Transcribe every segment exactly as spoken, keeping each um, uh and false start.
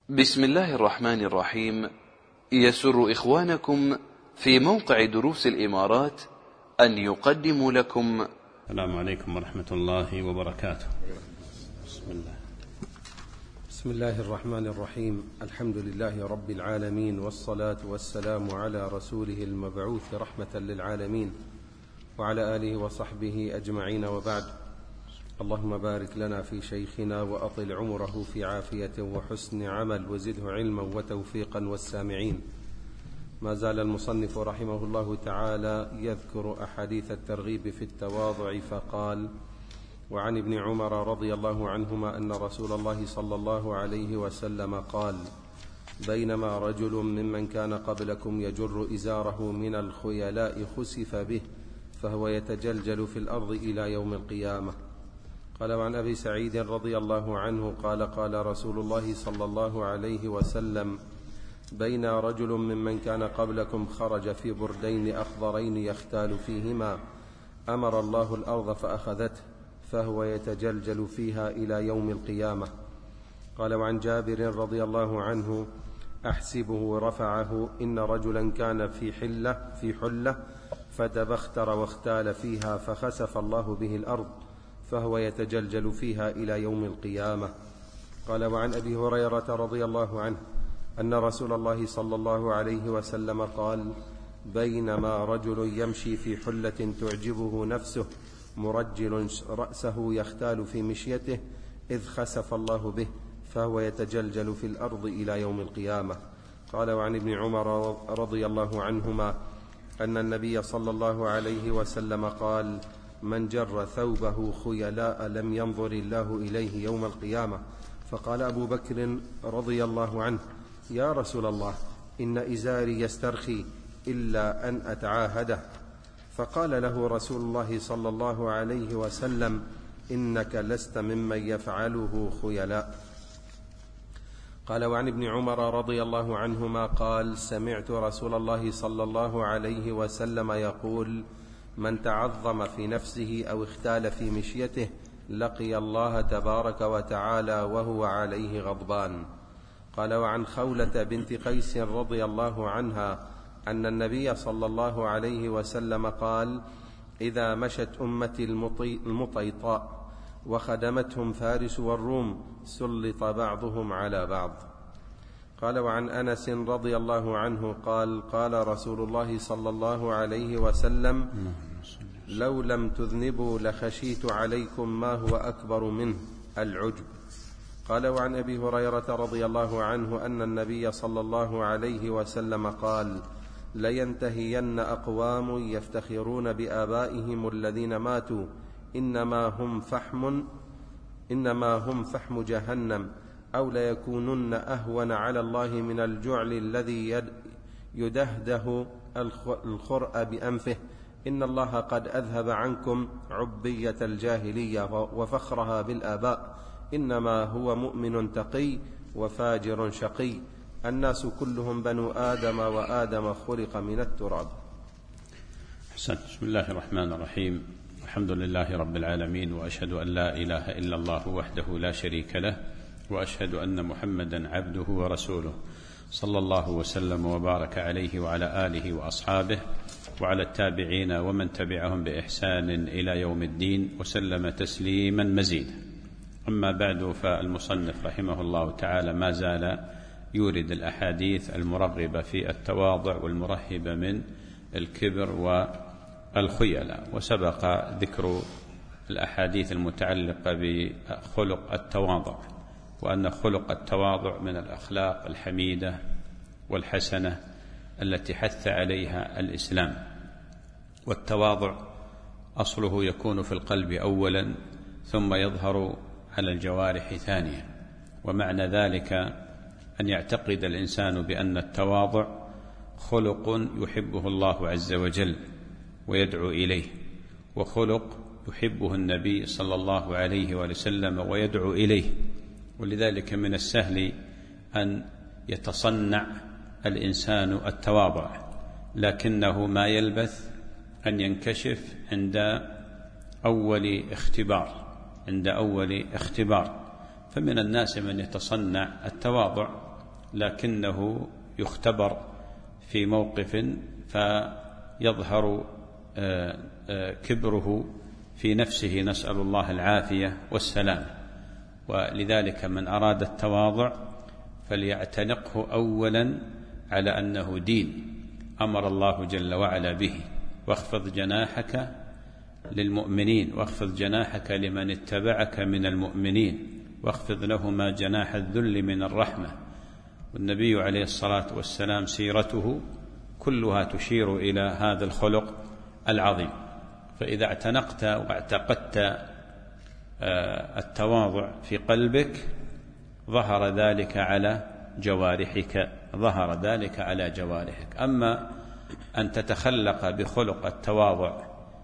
بسم الله الرحمن الرحيم. يسر إخوانكم في موقع دروس الإمارات أن يقدموا لكم. السلام عليكم ورحمة الله وبركاته. بسم الله. بسم الله الرحمن الرحيم. الحمد لله رب العالمين، والصلاة والسلام على رسوله المبعوث رحمة للعالمين، وعلى آله وصحبه أجمعين، وبعد. اللهم بارك لنا في شيخنا وأطل عمره في عافية وحسن عمل، وزده علما وتوفيقا والسامعين. ما زال المصنف رحمه الله تعالى يذكر أحاديث الترغيب في التواضع، فقال: وعن ابن عمر رضي الله عنهما أن رسول الله صلى الله عليه وسلم قال: بينما رجل ممن كان قبلكم يجر إزاره من الخيلاء خسف به فهو يتجلجل في الأرض إلى يوم القيامة. قال: وعن أبي سعيد رضي الله عنه قال: قال رسول الله صلى الله عليه وسلم: بين رجل ممن كان قبلكم خرج في بردين أخضرين يختال فيهما، أمر الله الأرض فأخذته فهو يتجلجل فيها إلى يوم القيامة. قال: وعن جابر رضي الله عنه أحسبه رفعه: إن رجلا كان في حلة في حلة فتبختر واختال فيها فخسف الله به الأرض فهو يتجلجل فيها إلى يوم القيامة. قال: وعن أبي هريرة رضي الله عنه أن رسول الله صلى الله عليه وسلم قال: بينما رجل يمشي في حلة تعجبه نفسه مرجل رأسه يختال في مشيته إذ خسف الله به فهو يتجلجل في الأرض إلى يوم القيامة. قال: وعن ابن عمر رضي الله عنهما أن النبي صلى الله عليه وسلم قال: من جر ثوبه خيلاء لم ينظر الله إليه يوم القيامة. فقال أبو بكر رضي الله عنه: يا رسول الله، إن إزاري يسترخي إلا أن أتعاهده. فقال له رسول الله صلى الله عليه وسلم: إنك لست ممن يفعله خيلاء. قال: وعن ابن عمر رضي الله عنهما قال: سمعت رسول الله صلى الله عليه وسلم يقول: من تعظم في نفسه أو اختال في مشيته لقي الله تبارك وتعالى وهو عليه غضبان. قال: وعن خولة بنت قيس رضي الله عنها أن النبي صلى الله عليه وسلم قال: إذا مشت أمتي المطيطاء وخدمتهم فارس والروم سلط بعضهم على بعض. قال: وعن أنس رضي الله عنه قال: قال رسول الله صلى الله عليه وسلم: لو لم تذنبوا لخشيت عليكم ما هو أكبر منه، العجب. قال: وعن أبي هريرة رضي الله عنه أن النبي صلى الله عليه وسلم قال: لينتهين أقوام يفتخرون بآبائهم الذين ماتوا إنما هم فحم إنما هم فحم جهنم، أو ليكونن أهون على الله من الجعل الذي يدهده الخرأ بأنفه، إن الله قد أذهب عنكم عبية الجاهلية وفخرها بالآباء، إنما هو مؤمن تقي وفاجر شقي، الناس كلهم بنو آدم وآدم خلق من التراب. حسن. بسم الله الرحمن الرحيم. الحمد لله رب العالمين، وأشهد أن لا إله إلا الله وحده لا شريك له، وأشهد أن محمدا عبده ورسوله، صلى الله وسلم وبارك عليه وعلى آله وأصحابه وعلى التابعين ومن تبعهم بإحسان إلى يوم الدين، وسلم تسليما مزيدا. أما بعد، فالمصنف رحمه الله تعالى ما زال يورد الأحاديث المرغبة في التواضع والمرهبة من الكبر والخيلاء، وسبق ذكر الأحاديث المتعلقة بخلق التواضع، وأن خلق التواضع من الأخلاق الحميدة والحسنة التي حث عليها الإسلام. والتواضع أصله يكون في القلب أولا ثم يظهر على الجوارح ثانيا، ومعنى ذلك أن يعتقد الإنسان بأن التواضع خلق يحبه الله عز وجل ويدعو إليه، وخلق يحبه النبي صلى الله عليه وسلم ويدعو إليه. ولذلك من السهل أن يتصنع الإنسان التواضع، لكنه ما يلبث أن ينكشف عند أول اختبار عند أول اختبار فمن الناس من يتصنع التواضع لكنه يختبر في موقف فيظهر كبره في نفسه، نسأل الله العافية والسلام. ولذلك من أراد التواضع فليعتنقه أولا على أنه دين أمر الله جل وعلا به. واخفض جناحك للمؤمنين، واخفض جناحك لمن اتبعك من المؤمنين، واخفض لهما جناح الذل من الرحمة. والنبي عليه الصلاة والسلام سيرته كلها تشير إلى هذا الخلق العظيم. فإذا اعتنقت واعتقدت التواضع في قلبك ظهر ذلك على جوارحك، ظهر ذلك على جوارحك. أما أن تتخلق بخلق التواضع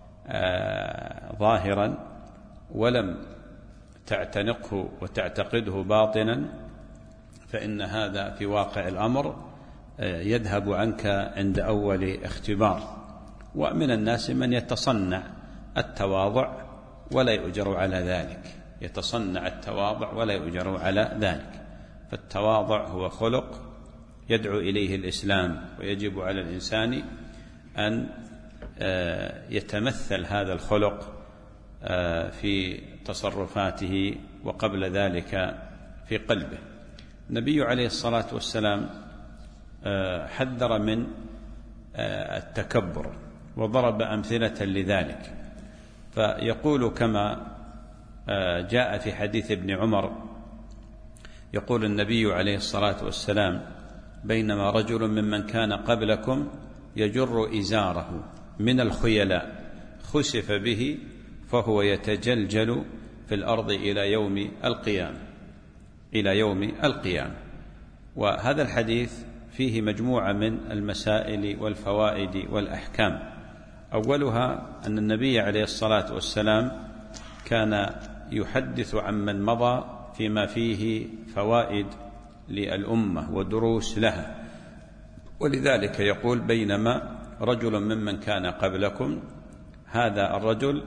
ظاهرا ولم تعتنقه وتعتقده باطنا فإن هذا في واقع الأمر يذهب عنك عند أول اختبار. ومن الناس من يتصنع التواضع ولا يؤجر على ذلك، يتصنع التواضع ولا يؤجر على ذلك. فالتواضع هو خلق يدعو إليه الإسلام، ويجب على الإنسان أن يتمثل هذا الخلق في تصرفاته وقبل ذلك في قلبه. النبي عليه الصلاة والسلام حذر من التكبر وضرب أمثلة لذلك، فيقول كما جاء في حديث ابن عمر، يقول النبي عليه الصلاة والسلام: بينما رجل ممن كان قبلكم يجر إزاره من الخيلاء خسف به فهو يتجلجل في الأرض إلى يوم القيامة إلى يوم القيامة. وهذا الحديث فيه مجموعة من المسائل والفوائد والأحكام. أولها أن النبي عليه الصلاة والسلام كان يحدث عن من مضى فيما فيه فوائد للأمة ودروس لها، ولذلك يقول: بينما رجل ممن كان قبلكم، هذا الرجل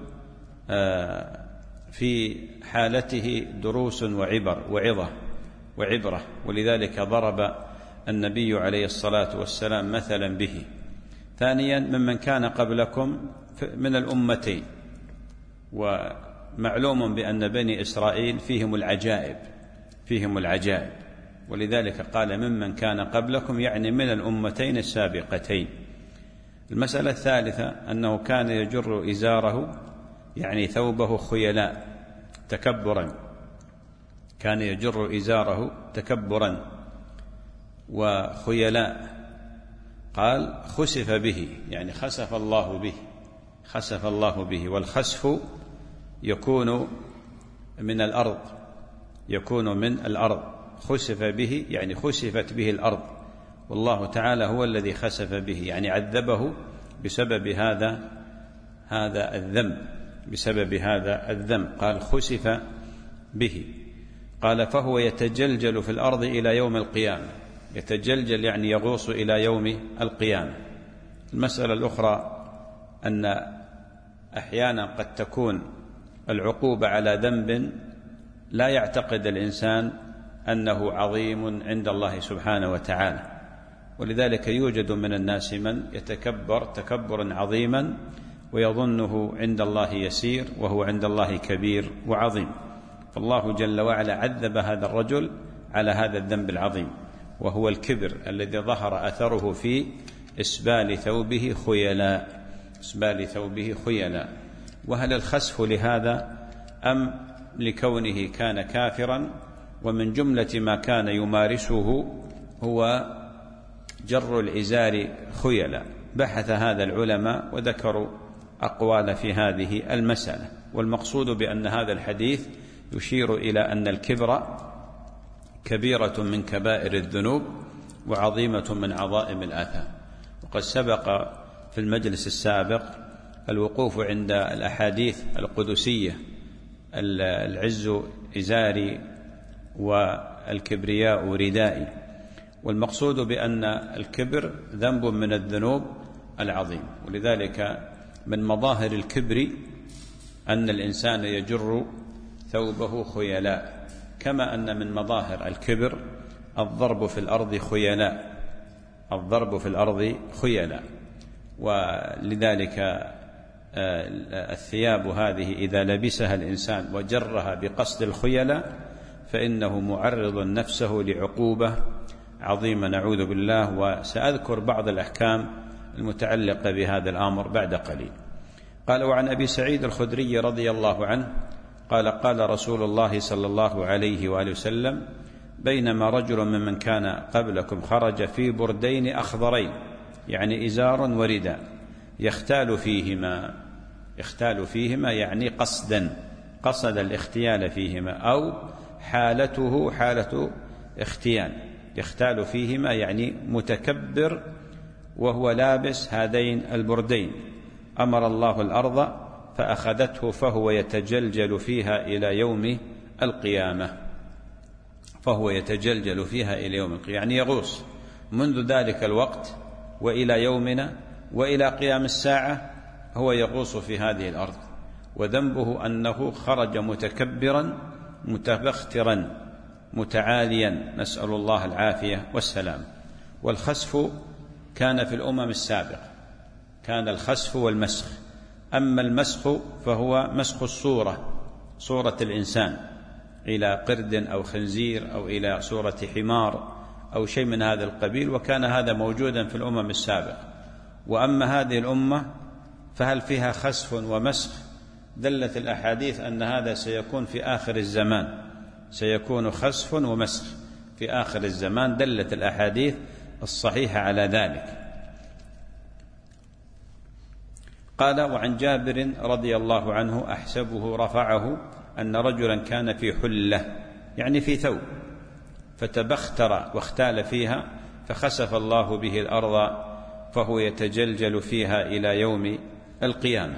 في حالته دروس وعبر وعظة وعبرة، ولذلك ضرب النبي عليه الصلاة والسلام مثلا به. ثانيا: ممن كان قبلكم من الأمتين، ومعلوم بأن بني إسرائيل فيهم العجائب فيهم العجائب ولذلك قال ممن كان قبلكم، يعني من الأمتين السابقتين. المسألة الثالثة أنه كان يجر إزاره، يعني ثوبه خيلاء تكبرا، كان يجر إزاره تكبرا وخيلاء. قال: خسف به، يعني خسف الله به خسف الله به والخسف يكون من الأرض يكون من الأرض خسف به يعني خسفت به الأرض، والله تعالى هو الذي خسف به، يعني عذبه بسبب هذا هذا الذنب بسبب هذا الذنب. قال: خسف به. قال: فهو يتجلجل في الأرض إلى يوم القيامة. يتجلجل يعني يغوص إلى يوم القيامة. المسألة الأخرى أن أحيانا قد تكون العقوبة على ذنب لا يعتقد الإنسان أنه عظيم عند الله سبحانه وتعالى، ولذلك يوجد من الناس من يتكبر تكبرا عظيما ويظنه عند الله يسير وهو عند الله كبير وعظيم. فالله جل وعلا عذب هذا الرجل على هذا الذنب العظيم، وهو الكبر الذي ظهر أثره في إسبال ثوبه خيلاء إسبال ثوبه خيلاء. وهل الخسف لهذا أم لكونه كان كافرا؟ ومن جملة ما كان يمارسه هو جر الإزار خيلاء. بحث هذا العلماء وذكروا أقوال في هذه المسألة، والمقصود بأن هذا الحديث يشير إلى أن الكبر كبيرة من كبائر الذنوب وعظيمة من عظائم الآثام. وقد سبق في المجلس السابق الوقوف عند الأحاديث القدسية: العز إزاري والكبرياء ردائي. والمقصود بأن الكبر ذنب من الذنوب العظيم، ولذلك من مظاهر الكبر أن الإنسان يجر ثوبه خيلاء، كما أن من مظاهر الكبر الضرب في الأرض خيلاء، الضرب في الأرض خيلاء. ولذلك الثياب هذه إذا لبسها الإنسان وجرها بقصد الخيلاء فإنه معرض نفسه لعقوبة عظيمة نعوذ بالله. وسأذكر بعض الأحكام المتعلقة بهذا الأمر بعد قليل. قال: وعن أبي سعيد الخدري رضي الله عنه قال: قال رسول الله صلى الله عليه وآله وسلم: بينما رجل ممن كان قبلكم خرج في بردين أخضرين، يعني إزار ورداء، يختال فيهما، يختال فيهما يعني قصدا، قصد الاختيال فيهما، أو حالته حالة اختيال، يختال فيهما يعني متكبر وهو لابس هذين البردين. أمر الله الأرض فأخذته فهو يتجلجل فيها إلى يوم القيامة، فهو يتجلجل فيها إلى يوم القيامة، يعني يغوص منذ ذلك الوقت وإلى يومنا وإلى قيام الساعة هو يغوص في هذه الأرض. وذنبه أنه خرج متكبرا متبخترا متعاليا، نسأل الله العافية والسلام. والخسف كان في الأمم السابقة، كان الخسف والمسخ. أما المسخ فهو مسخ الصورة، صورة الإنسان إلى قرد أو خنزير أو إلى صورة حمار أو شيء من هذا القبيل، وكان هذا موجودا في الأمم السابقة. وأما هذه الأمة فهل فيها خسف ومسخ؟ دلت الأحاديث أن هذا سيكون في آخر الزمان، سيكون خسف ومسخ في آخر الزمان، دلت الأحاديث الصحيحة على ذلك. قال: وعن جابر رضي الله عنه أحسبه رفعه أن رجلا كان في حلة، يعني في ثوب، فتبختر واختال فيها فخسف الله به الأرض فهو يتجلجل فيها إلى يوم القيامة.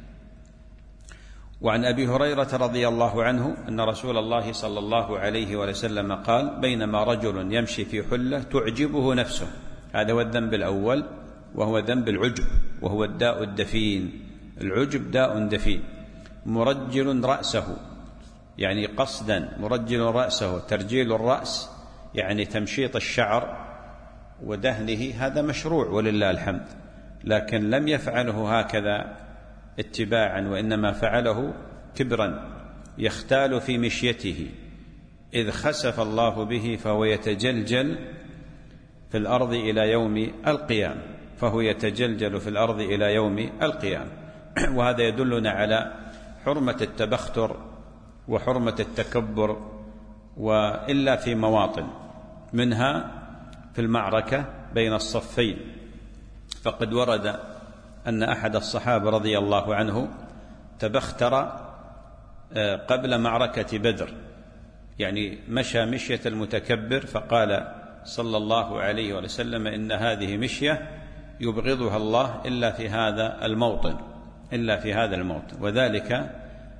وعن أبي هريرة رضي الله عنه أن رسول الله صلى الله عليه وسلم قال: بينما رجل يمشي في حلة تعجبه نفسه، هذا هو الذنب الأول، وهو ذنب العجب، وهو الداء الدفين. العجب داء دفين. مرجل رأسه، يعني قصدا مرجل رأسه، ترجيل الرأس يعني تمشيط الشعر ودهنه، هذا مشروع ولله الحمد، لكن لم يفعله هكذا اتباعا، وإنما فعله كبرا، يختال في مشيته، إذ خسف الله به فهو يتجلجل في الأرض إلى يوم القيامة، فهو يتجلجل في الأرض إلى يوم القيامة. وهذا يدلنا على حرمة التبختر وحرمة التكبر، وإلا في مواطن، منها في المعركة بين الصفين، فقد ورد أن أحد الصحابة رضي الله عنه تبختر قبل معركة بدر، يعني مشى مشية المتكبر، فقال صلى الله عليه وسلم: إن هذه مشية يبغضها الله إلا في هذا الموطن، إلا في هذا الموطن. وذلك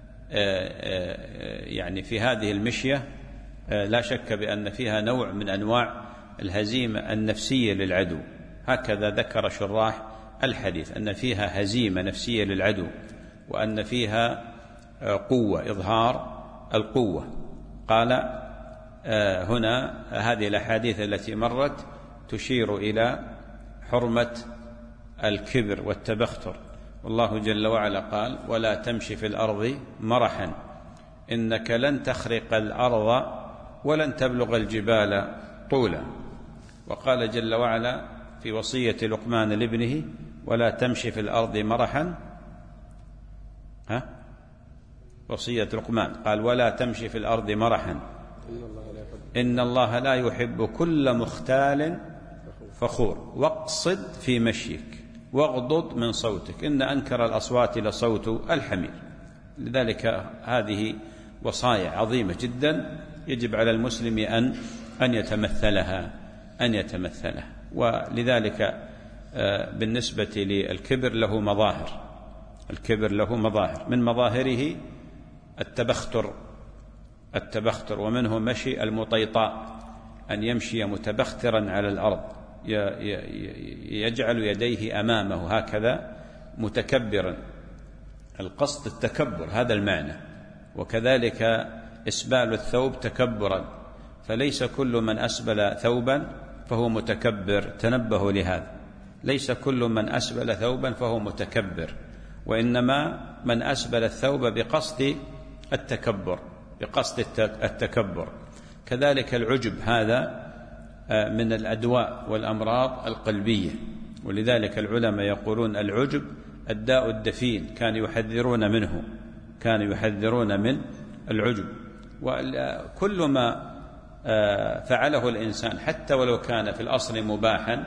يعني في هذه المشية لا شك بأن فيها نوع من أنواع الهزيمة النفسية للعدو، هكذا ذكر شراح الحديث، أن فيها هزيمة نفسية للعدو، وأن فيها قوة، إظهار القوة. قال هنا هذه الأحاديث التي مرت تشير إلى حرمة الكبر والتبختر. والله جل وعلا قال: ولا تمشي في الأرض مرحا إنك لن تخرق الأرض ولن تبلغ الجبال طولا. وقال جل وعلا في وصية لقمان لابنه: ولا تمشي في الأرض مرحا، ها وصية لقمان، قال: ولا تمشي في الأرض مرحا إن الله لا يحب كل مختال فخور، واقصد في مشيك واغضض من صوتك إن أنكر الأصوات لصوت الحمير. لذلك هذه وصايا عظيمة جدا يجب على المسلم أن أن يتمثلها أن يتمثلها ولذلك بالنسبة للكبر له مظاهر، الكبر له مظاهر، من مظاهره التبختر التبختر ومنه مشي المطيطاء، أن يمشي متبخترا على الأرض، يجعل يديه أمامه هكذا متكبرا، القصد التكبر، هذا المعنى. وكذلك إسبال الثوب تكبرا، فليس كل من أسبل ثوبا فهو متكبر، تنبهوا لهذا، ليس كل من أسبل ثوبا فهو متكبر، وإنما من أسبل الثوب بقصد التكبر، بقصد التكبر. كذلك العجب هذا من الأدواء والأمراض القلبية، ولذلك العلماء يقولون العجب الداء الدفين، كانوا يحذرون منه، كانوا يحذرون من العجب. وكل ما فعله الإنسان حتى ولو كان في الأصل مباحا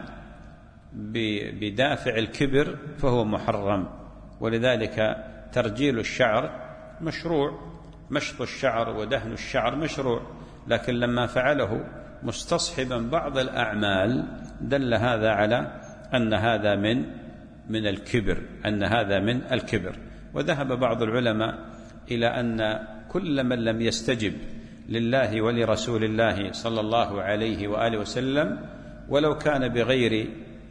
بدافع الكبر فهو محرم. ولذلك ترجيل الشعر مشروع، مشط الشعر ودهن الشعر مشروع، لكن لما فعله مستصحبا بعض الأعمال دل هذا على أن هذا من من الكبر، أن هذا من الكبر. وذهب بعض العلماء إلى أن كل من لم يستجب لله ولرسول الله صلى الله عليه وآله وسلم ولو كان بغير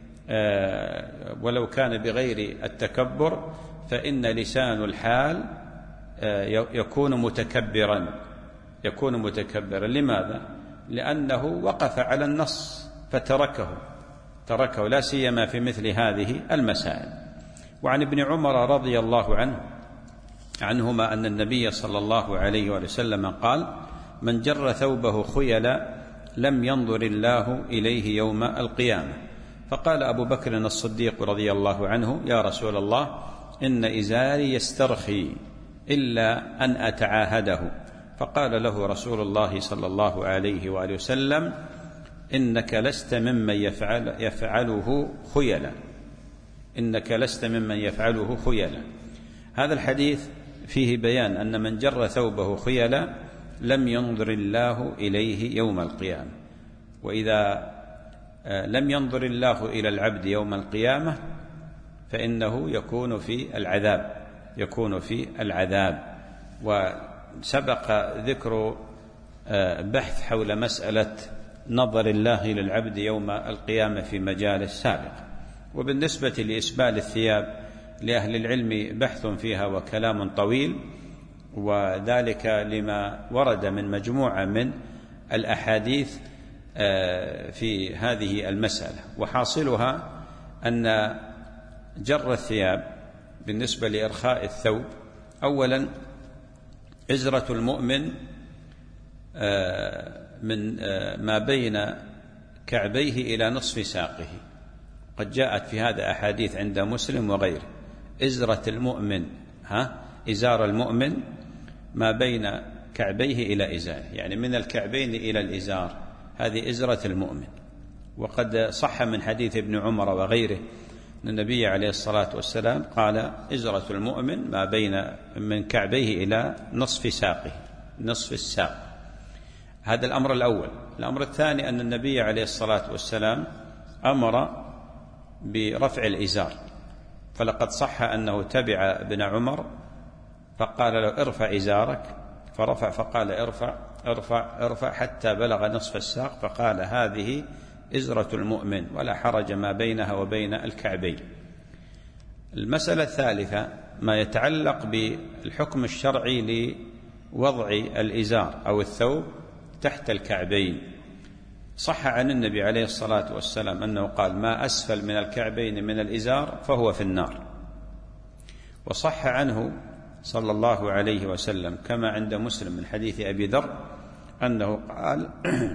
آه ولو كان بغير التكبر فإن لسان الحال آه يكون متكبرا، يكون متكبرا. لماذا؟ لأنه وقف على النص فتركه، تركه لا سيما في مثل هذه المسائل. وعن ابن عمر رضي الله عنه عنهما أن النبي صلى الله عليه وسلم قال: من جر ثوبه خيلا لم ينظر الله إليه يوم القيامة. فقال أبو بكر الصديق رضي الله عنه: يا رسول الله، إن إزاري يسترخي إلا أن أتعاهده. فقال له رسول الله صلى الله عليه وآله وسلم: إنك لست ممن يفعل يفعله خيلا، إنك لست ممن يفعله خيلا. هذا الحديث فيه بيان أن من جر ثوبه خيلا لم ينظر الله إليه يوم القيامة. وإذا لم ينظر الله إلى العبد يوم القيامة فإنه يكون في العذاب، يكون في العذاب. وسبق ذكر بحث حول مسألة نظر الله إلى العبد يوم القيامة في مجال سابق. وبالنسبة لإسبال الثياب لأهل العلم بحث فيها وكلام طويل، وذلك لما ورد من مجموعة من الأحاديث في هذه المسألة. وحاصلها أن جر الثياب بالنسبة لإرخاء الثوب، أولا إزرة المؤمن من ما بين كعبيه إلى نصف ساقه، قد جاءت في هذا أحاديث عند مسلم وغيره. إزرة المؤمن، ها إزار المؤمن ما بين كعبيه إلى إزاره، يعني من الكعبين إلى الإزار، هذه إزرة المؤمن. وقد صح من حديث ابن عمر وغيره أن النبي عليه الصلاة والسلام قال: إزرة المؤمن ما بين من كعبيه إلى نصف ساقه، نصف الساق. هذا الأمر الأول. الأمر الثاني أن النبي عليه الصلاة والسلام أمر برفع الإزار، فلقد صح أنه تبع ابن عمر فقال له: ارفع إزارك، فرفع، فقال: ارفع ارفع ارفع حتى بلغ نصف الساق، فقال: هذه إزرة المؤمن ولا حرج ما بينها وبين الكعبين. المسألة الثالثة ما يتعلق بالحكم الشرعي لوضع الإزار أو الثوب تحت الكعبين. صح عن النبي عليه الصلاة والسلام أنه قال: ما أسفل من الكعبين من الإزار فهو في النار. وصح عنه صلى الله عليه وسلم كما عند مسلم من حديث أبي ذر أنه قال: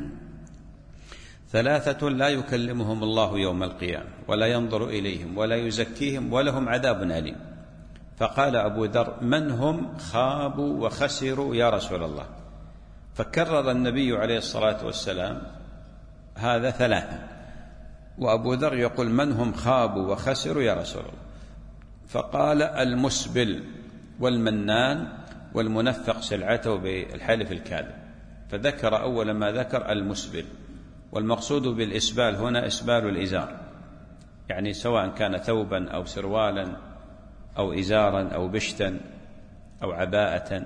ثلاثة لا يكلمهم الله يوم القيامة ولا ينظر إليهم ولا يزكيهم ولهم عذاب أليم. فقال أبو ذر: من هم؟ خابوا وخسروا يا رسول الله. فكرر النبي عليه الصلاة والسلام هذا ثلاثة، وأبو ذر يقول: من هم خابوا وخسروا يا رسول الله؟ فقال: المسبل والمنان والمنفق سلعته بالحلف الكاذب. فذكر أول ما ذكر المسبل، والمقصود بالإسبال هنا إسبال الإزار، يعني سواء كان ثوبا أو سروالا أو إزارا أو بشتا أو عباءة.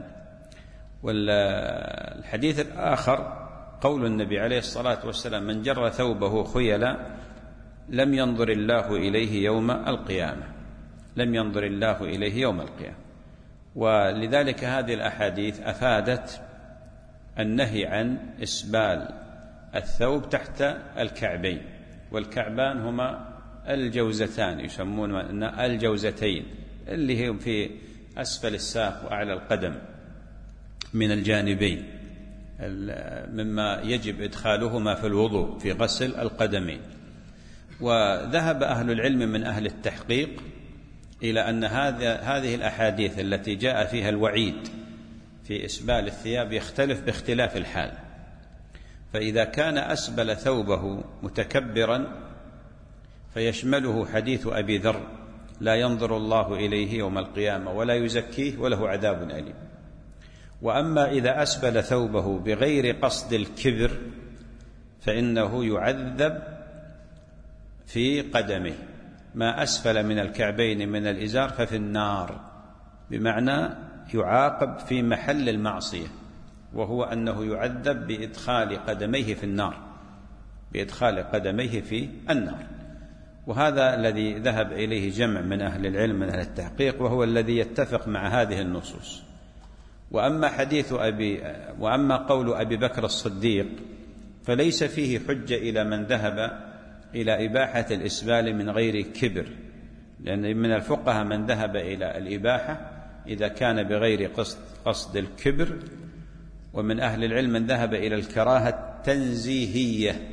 والحديث الآخر قول النبي عليه الصلاة والسلام: من جر ثوبه خيلا لم ينظر الله إليه يوم القيامة، لم ينظر الله إليه يوم القيامة. ولذلك هذه الأحاديث أفادت النهي عن إسبال الثوب تحت الكعبين، والكعبان هما الجوزتان، يسمون الجوزتين، اللي هم في أسفل الساق وأعلى القدم من الجانبين، مما يجب إدخالهما في الوضوء في غسل القدمين. وذهب أهل العلم من أهل التحقيق إلى أن هذه الأحاديث التي جاء فيها الوعيد في إسبال الثياب يختلف باختلاف الحال. فإذا كان أسبل ثوبه متكبرا فيشمله حديث أبي ذر: لا ينظر الله إليه يوم القيامة ولا يزكيه وله عذاب أليم. وأما إذا أسبل ثوبه بغير قصد الكبر فإنه يعذب في قدمه، ما أسفل من الكعبين من الإزار ففي النار، بمعنى يعاقب في محل المعصية، وهو أنه يعذب بإدخال قدميه في النار، بإدخال قدميه في النار. وهذا الذي ذهب إليه جمع من أهل العلم من أهل التحقيق، وهو الذي يتفق مع هذه النصوص. وأما حديث أبي وأما قول أبي بكر الصديق فليس فيه حجة إلى من ذهب إلى إباحة الإسبال من غير كبر، لأن من الفقهاء من ذهب إلى الإباحة إذا كان بغير قصد قصد الكبر، ومن أهل العلم من ذهب إلى الكراهة التنزيهية،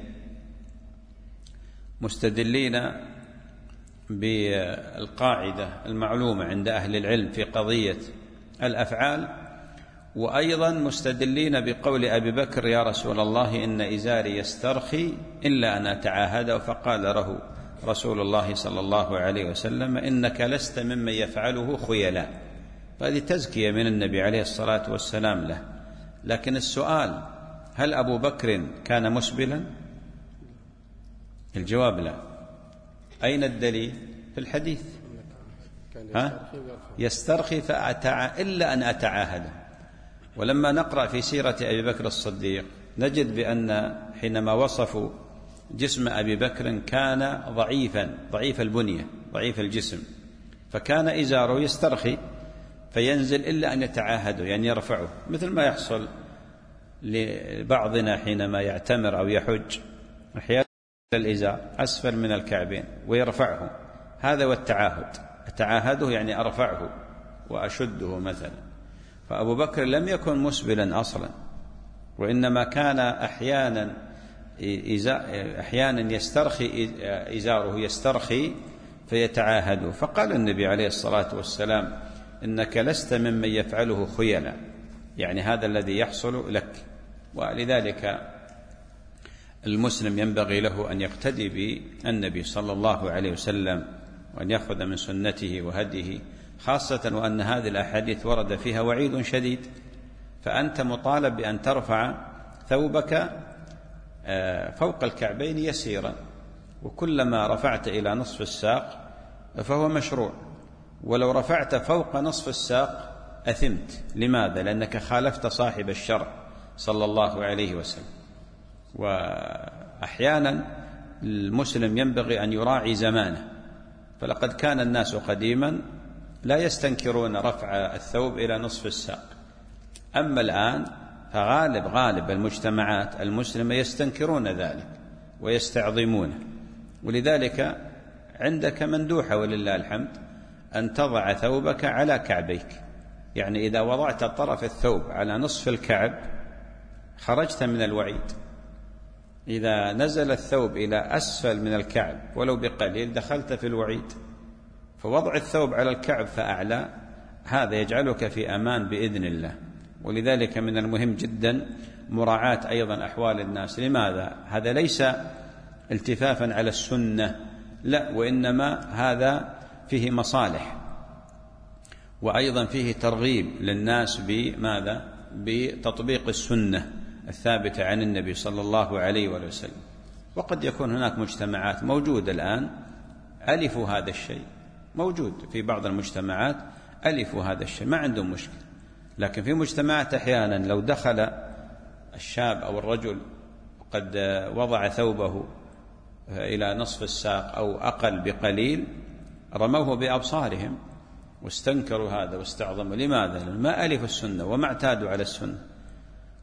مستدلين بالقاعدة المعلومة عند أهل العلم في قضية الأفعال، وأيضا مستدلين بقول أبي بكر: يا رسول الله إن إزاري يسترخي إلا أن أتعاهده، فقال له رسول الله صلى الله عليه وسلم: إنك لست ممن يفعله خيلاء. فهذه تزكية من النبي عليه الصلاة والسلام له. لكن السؤال: هل أبو بكر كان مسبلا؟ الجواب لا. أين الدليل؟ في الحديث: ها؟ يسترخي فأتع إلا أن أتعاهده. ولما نقرأ في سيرة أبي بكر الصديق نجد بأن حينما وصفوا جسم أبي بكر كان ضعيفا ضعيف البنية ضعيف الجسم، فكان إزاره يسترخي فينزل إلا أن يتعاهده، يعني يرفعه، مثل ما يحصل لبعضنا حينما يعتمر أو يحج، أحيانا الإزار أسفل من الكعبين ويرفعه، هذا هو التعاهد. أتعاهده يعني أرفعه وأشده مثلا. فأبو بكر لم يكن مسبلا أصلا، وإنما كان أحيانا أحيانا يسترخي إزاره يسترخي فيتعاهده. فقال النبي عليه الصلاة والسلام: إنك لست ممن يفعله خيلا، يعني هذا الذي يحصل لك. ولذلك المسلم ينبغي له أن يقتدي بالنبي صلى الله عليه وسلم وأن يأخذ من سنته وهديه، خاصة وأن هذه الأحاديث ورد فيها وعيد شديد. فأنت مطالب بأن ترفع ثوبك فوق الكعبين يسيرا، وكلما رفعت إلى نصف الساق فهو مشروع، ولو رفعت فوق نصف الساق أثمت. لماذا؟ لأنك خالفت صاحب الشرع صلى الله عليه وسلم. وأحيانا المسلم ينبغي أن يراعي زمانه، فلقد كان الناس قديما لا يستنكرون رفع الثوب إلى نصف الساق، أما الآن فغالب غالب المجتمعات المسلمة يستنكرون ذلك ويستعظمونه. ولذلك عندك مندوحة ولله الحمد أن تضع ثوبك على كعبيك، يعني إذا وضعت طرف الثوب على نصف الكعب خرجت من الوعيد. إذا نزل الثوب إلى أسفل من الكعب ولو بقليل دخلت في الوعيد. فوضع الثوب على الكعب فأعلى هذا يجعلك في أمان بإذن الله. ولذلك من المهم جدا مراعاة أيضا أحوال الناس. لماذا؟ هذا ليس التفافا على السنة، لا، وإنما هذا فيه مصالح، وأيضا فيه ترغيب للناس بماذا؟ بتطبيق السنة الثابتة عن النبي صلى الله عليه وسلم. وقد يكون هناك مجتمعات موجودة الآن ألفوا هذا الشيء، موجود في بعض المجتمعات ألفوا هذا الشيء ما عندهم مشكلة. لكن في مجتمعات أحيانا لو دخل الشاب أو الرجل قد وضع ثوبه إلى نصف الساق أو أقل بقليل رموه بأبصارهم واستنكروا هذا واستعظموا. لماذا؟ ما ألفوا السنة وما اعتادوا على السنة.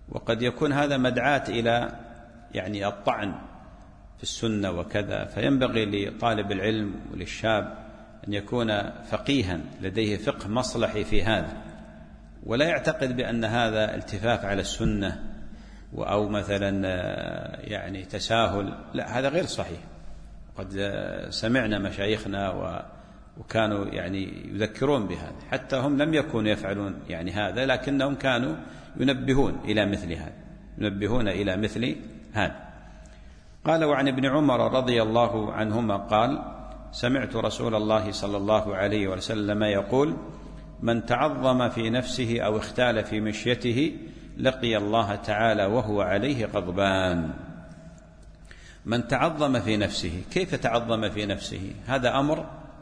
وقد يكون هذا مدعاة إلى يعني الطعن في السنة وكذا، فينبغي لطالب العلم وللشاب أن يكون فقيها لديه فقه مصلحي في هذا، ولا يعتقد بأن هذا التفاف على السنة أو مثلا يعني تساهل، لا، هذا غير صحيح. قد سمعنا مشايخنا وكانوا يعني يذكرون بهذا، حتى هم لم يكونوا يفعلون يعني هذا، لكنهم كانوا ينبهون إلى مثل هذا، ينبهون إلى مثل هذا. قال: وعن ابن عمر رضي الله عنهما قال: سمعت رسول الله صلى الله عليه وسلم يقول: من تعظم في نفسه أو اختال في مشيته لقي الله تعالى وهو عليه غضبان. من تعظم في نفسه، كيف تعظم في نفسه؟ هذا أمر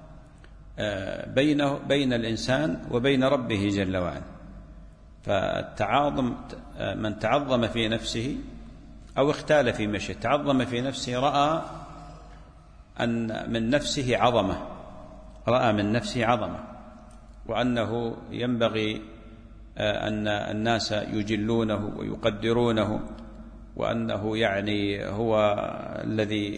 بينه بين الإنسان وبين ربه جل وعلا. فالتعاظم، من تعظم في نفسه أو اختال في مشيته، تعظم في نفسه، رأى أن من نفسه عظمة، رأى من نفسه عظمة، وأنه ينبغي أن الناس يجلونه ويقدرونه، وأنه يعني هو الذي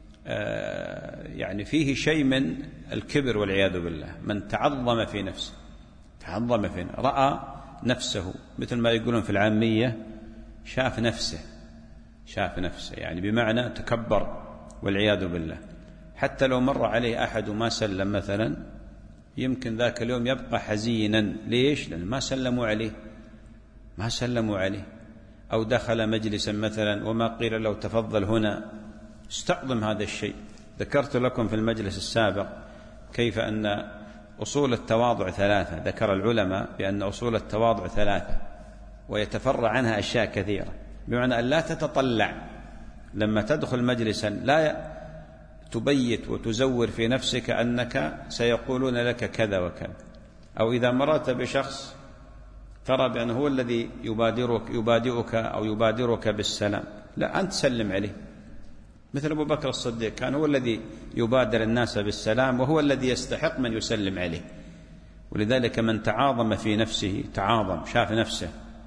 يعني فيه شيء من الكبر والعياذ بالله. من تعظم في نفسه، تعظم في نفسه، رأى نفسه، مثل ما يقولون في العامية شاف نفسه، شاف نفسه يعني بمعنى تكبر والعياذ بالله. حتى لو مر عليه أحد وما سلم مثلا، يمكن ذاك اليوم يبقى حزينا. ليش؟ لأن ما سلموا عليه، ما سلموا عليه. أو دخل مجلسا مثلا وما قيل له تفضل هنا، استعظم هذا الشيء. ذكرت لكم في المجلس السابق كيف أن أصول التواضع ثلاثة، ذكر العلماء بأن أصول التواضع ثلاثة ويتفرع عنها أشياء كثيرة، بمعنى أن لا تتطلع لما تدخل مجلسا، لا تبيت وتزور في نفسك أنك سيقولون لك كذا وكذا. أو إذا مررت بشخص ترى بأنه هو الذي يبادرك يبادئك أو يبادرك بالسلام، لا، أنت سلم عليه. مثل أبو بكر الصديق كان هو الذي يبادر الناس بالسلام، وهو الذي يستحق من يسلم عليه. ولذلك من تعاظم في نفسه، تعاظم، شاف نفسه،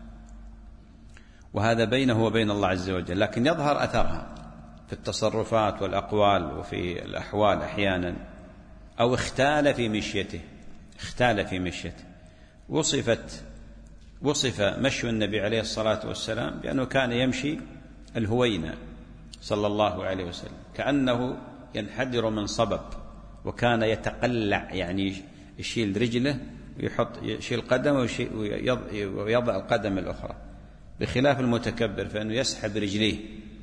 وهذا بينه وبين الله عز وجل، لكن يظهر أثرها في التصرفات والأقوال وفي الأحوال أحيانا. أو اختال في مشيته، اختال في مشيته. وصفت وصف مشي النبي عليه الصلاة والسلام بأنه كان يمشي الهوينة صلى الله عليه وسلم، كأنه ينحدر من صبب، وكان يتقلع، يعني يشيل رجله ويحط يشيل قدمه ويضع القدم الأخرى، بخلاف المتكبر فإنه يسحب رجليه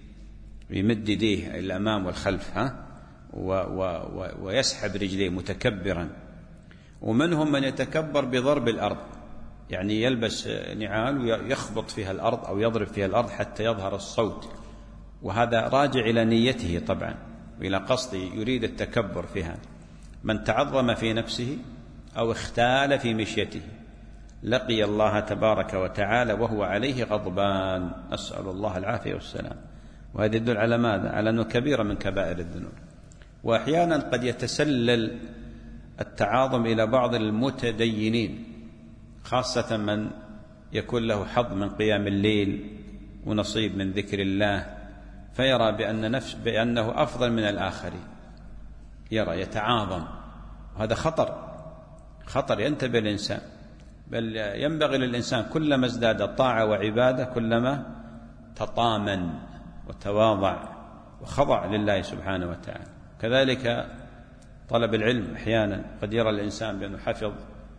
ويمد يديه إلى الأمام والخلف، ها و و ويسحب رجليه متكبرا. ومنهم من يتكبر بضرب الأرض، يعني يلبس نعال ويخبط فيها الأرض أو يضرب فيها الأرض حتى يظهر الصوت، وهذا راجع إلى نيته طبعا وإلى قصده، يريد التكبر في هذا. من تعظم في نفسه أو اختال في مشيته لقي الله تبارك وتعالى وهو عليه غضبان، أسأل الله العافية والسلام. وهذا يدل على ماذا؟ على أنه كبيرة من كبائر الذنوب. وأحيانا قد يتسلل التعاظم إلى بعض المتدينين، خاصة من يكون له حظ من قيام الليل ونصيب من ذكر الله، فيرى بأن نفس بأنه أفضل من الآخرين، يرى يتعاظم. هذا خطر، خطر ينتبه الإنسان. بل ينبغي للإنسان كلما ازداد طاعة وعبادة كلما تطامن وتواضع وخضع لله سبحانه وتعالى. كذلك طلب العلم، أحيانا قد يرى الإنسان بأنه حفظ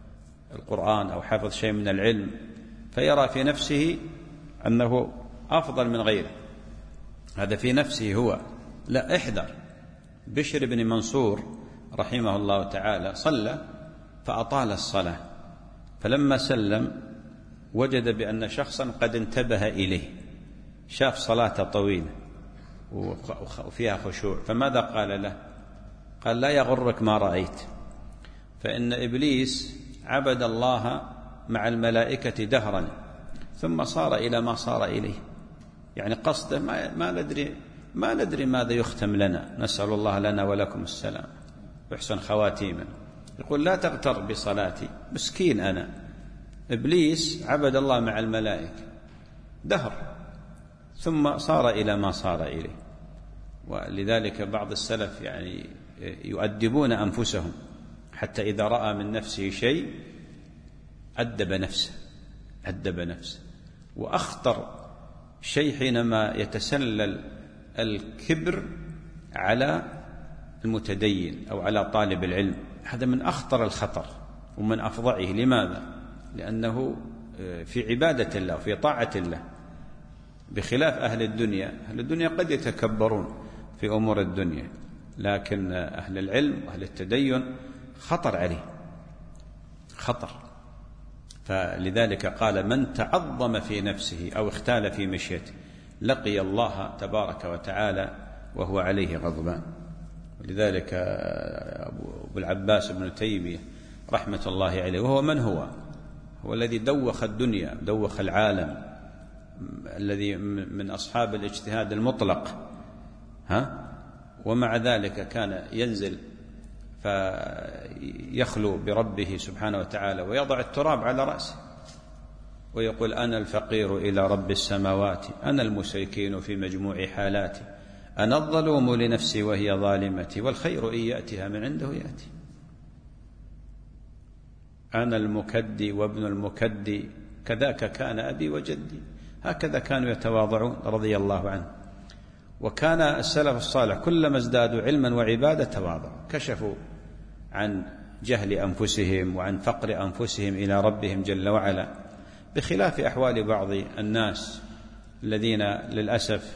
القرآن أو حفظ شيء من العلم، فيرى في نفسه أنه أفضل من غيره، هذا في نفسه هو. لا، احذر. بشر بن منصور رحمه الله تعالى صلى فأطال الصلاة، فلما سلم وجد بأن شخصا قد انتبه إليه، شاف صلاة طويلة وفيها خشوع، فماذا قال له؟ قال: لا يغرك ما رأيت، فإن إبليس عبد الله مع الملائكة دهرا ثم صار إلى ما صار إليه. يعني قصده ما, ما ندري ما ندري ماذا يختم لنا، نسأل الله لنا ولكم السلام ويحسن خواتيمنا. يقول: لا تغتر بصلاتي، مسكين أنا، إبليس عبد الله مع الملائكة دهر، ثم صار إلى ما صار إليه. ولذلك بعض السلف يعني يؤدبون أنفسهم، حتى إذا رأى من نفسه شيء أدب نفسه أدب نفسه وأخطر شيء حينما يتسلل الكبر على المتدين أو على طالب العلم، هذا من أخطر الخطر ومن أفظعه. لماذا؟ لأنه في عبادة الله وفي طاعة الله، بخلاف أهل الدنيا. أهل الدنيا قد يتكبرون في أمور الدنيا، لكن أهل العلم وأهل التدين خطر عليه خطر. فلذلك قال: من تعظم في نفسه أو اختال في مشيته لقي الله تبارك وتعالى وهو عليه غضبان. ولذلك أبو العباس ابن تيمية رحمة الله عليه، وهو من هو؟ هو الذي دوخ الدنيا دوخ العالم، الذي من أصحاب الاجتهاد المطلق، ها؟ ومع ذلك كان ينزل فيخلو بربه سبحانه وتعالى ويضع التراب على رأسه ويقول: أنا الفقير إلى رب السماوات، أنا المسيكين في مجموع حالاتي، أنا الظلوم لنفسي وهي ظالمتي، والخير إن يأتها من عنده يأتي، أنا المكدي وابن المكدي، كذاك كان أبي وجدي. هكذا كانوا يتواضعون رضي الله عنه. وكان السلف الصالح كلما ازدادوا علما وعبادة تواضعوا، كشفوا عن جهل أنفسهم وعن فقر أنفسهم إلى ربهم جل وعلا، بخلاف أحوال بعض الناس الذين للأسف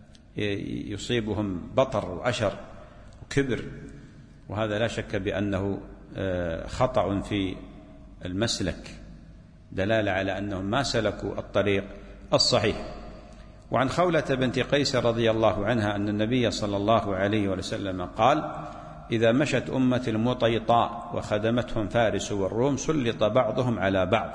يصيبهم بطر وعشر وكبر، وهذا لا شك بأنه خطأ في المسلك، دلالة على أنهم ما سلكوا الطريق الصحيح. وعن خولة بنت قيس رضي الله عنها أن النبي صلى الله عليه وسلم قال: إذا مشت أمة المطيطاء وخدمتهم فارس والروم سلط بعضهم على بعض.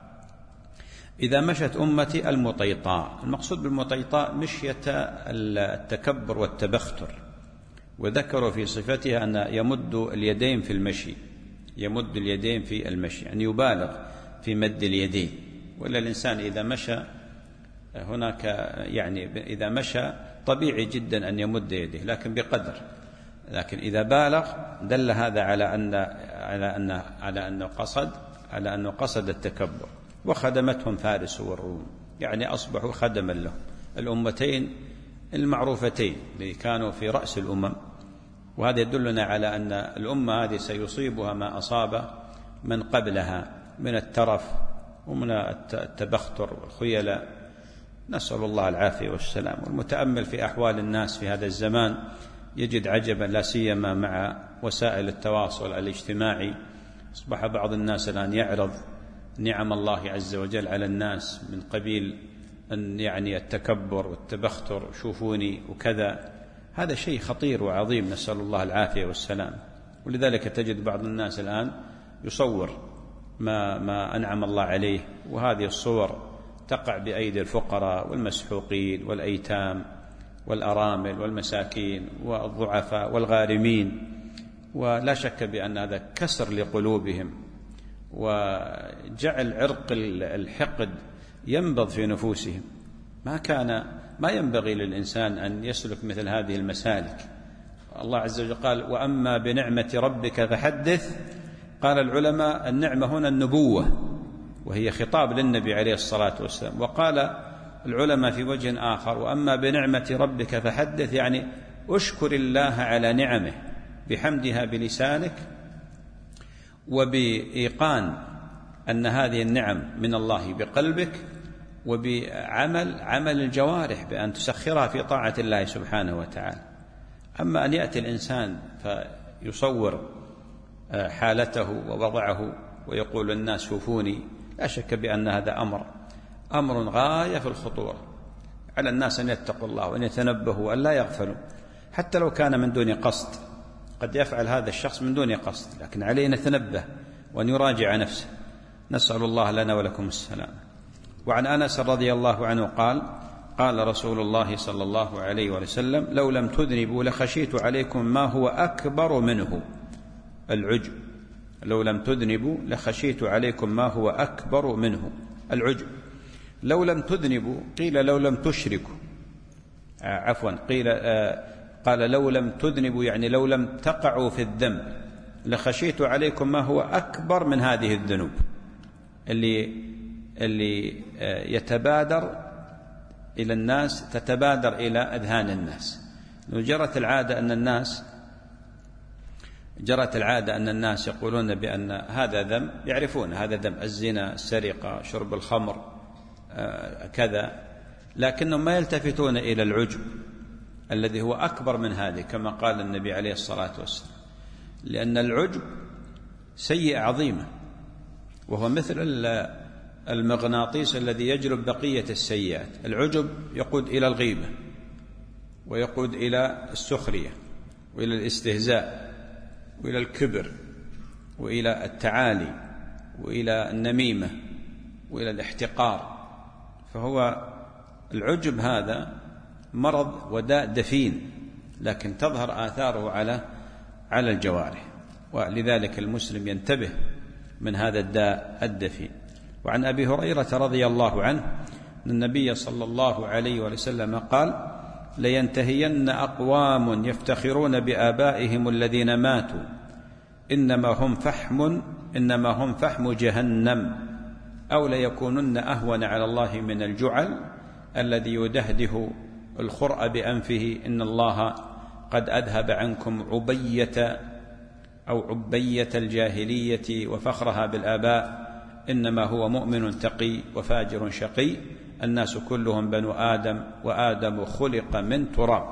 إذا مشت أمتي المطيطاء، المقصود بالمطيطاء مشية التكبر والتبختر، وذكروا في صفتها أن يمد اليدين في المشي يمد اليدين في المشي يعني يبالغ في مد اليدين. ولا الإنسان إذا مشى هناك يعني إذا مشى طبيعي جدا أن يمد يده، لكن بقدر. لكن إذا بالغ دل هذا على أن على أن على أنه قصد على أنه قصد التكبر. وخدمتهم فارس والروم، يعني أصبحوا خدما لهم، الأمتين المعروفتين اللي كانوا في رأس الأمم. وهذا يدلنا على أن الأمة هذه سيصيبها ما أصاب من قبلها من الترف ومن التبختر والخيلاء، نسأل الله العافية والسلام. والمتأمل في أحوال الناس في هذا الزمان يجد عجبا، لا سيما مع وسائل التواصل الاجتماعي. أصبح بعض الناس الآن يعرض نعم الله عز وجل على الناس من قبيل أن يعني التكبر والتبختر، شوفوني وكذا. هذا شيء خطير وعظيم، نسأل الله العافية والسلام. ولذلك تجد بعض الناس الآن يصور ما, ما أنعم الله عليه، وهذه الصور تقع بأيدي الفقراء والمسحوقين والأيتام والأرامل والمساكين والضعفاء والغارمين. ولا شك بأن هذا كسر لقلوبهم وجعل عرق الحقد ينبض في نفوسهم. ما كان ما ينبغي للإنسان أن يسلك مثل هذه المسالك. الله عز وجل قال: وأما بنعمة ربك فحدث. قال العلماء النعمة هنا النبوة، وهي خطاب للنبي عليه الصلاة والسلام. وقال العلماء في وجه آخر: وأما بنعمة ربك فحدث، يعني أشكر الله على نعمه بحمدها بلسانك، وبإيقان أن هذه النعم من الله بقلبك، وبعمل عمل الجوارح بأن تسخرها في طاعة الله سبحانه وتعالى. أما أن يأتي الإنسان فيصور حالته ووضعه ويقول الناس شوفوني، لا شك بأن هذا أمر أمر غاية في الخطورة. على الناس أن يتقوا الله وأن يتنبهوا وأن لا يغفلوا، حتى لو كان من دون قصد. قد يفعل هذا الشخص من دون قصد، لكن عليه أن يتنبه وأن يراجع نفسه. نسأل الله لنا ولكم السلام. وعن أنس رضي الله عنه قال: قال رسول الله صلى الله عليه وسلم: لو لم تذنبوا لخشيت عليكم ما هو أكبر منه العجب. لو لم تذنبوا لخشيت عليكم ما هو أكبر منه العجب. لو لم تذنبوا قيل لو لم تشركوا، عفوا قيل قال لو لم تذنبوا يعني لو لم تقعوا في الذنب لخشيت عليكم ما هو أكبر من هذه الذنوب اللي اللي يتبادر إلى الناس، تتبادر إلى أذهان الناس. جرت العادة أن الناس جرت العادة أن الناس يقولون بأن هذا ذنب، يعرفون هذا ذنب، الزنا، السرقة، شرب الخمر، كذا، لكنهم ما يلتفتون إلى العجب الذي هو أكبر من هذه، كما قال النبي عليه الصلاة والسلام، لأن العجب سيئة عظيمة، وهو مثل المغناطيس الذي يجلب بقية السيئات. العجب يقود إلى الغيبة، ويقود إلى السخرية، وإلى الاستهزاء، وإلى الكبر، وإلى التعالي، وإلى النميمة، وإلى الاحتقار. فهو العجب هذا مرض وداء دفين، لكن تظهر آثاره على على الجوارح، ولذلك المسلم ينتبه من هذا الداء الدفين. وعن أبي هريرة رضي الله عنه أن النبي صلى الله عليه وسلم قال: لينتهين أقوام يفتخرون بآبائهم الذين ماتوا إنما هم فحم إنما هم فحم جهنم، أو ليكونن أهون على الله من الجعل الذي يدهده الخرء بأنفه، إن الله قد أذهب عنكم عبية أو عبية الجاهلية وفخرها بالآباء، إنما هو مؤمن تقي وفاجر شقي، الناس كلهم بنو آدم وآدم خلق من تراب.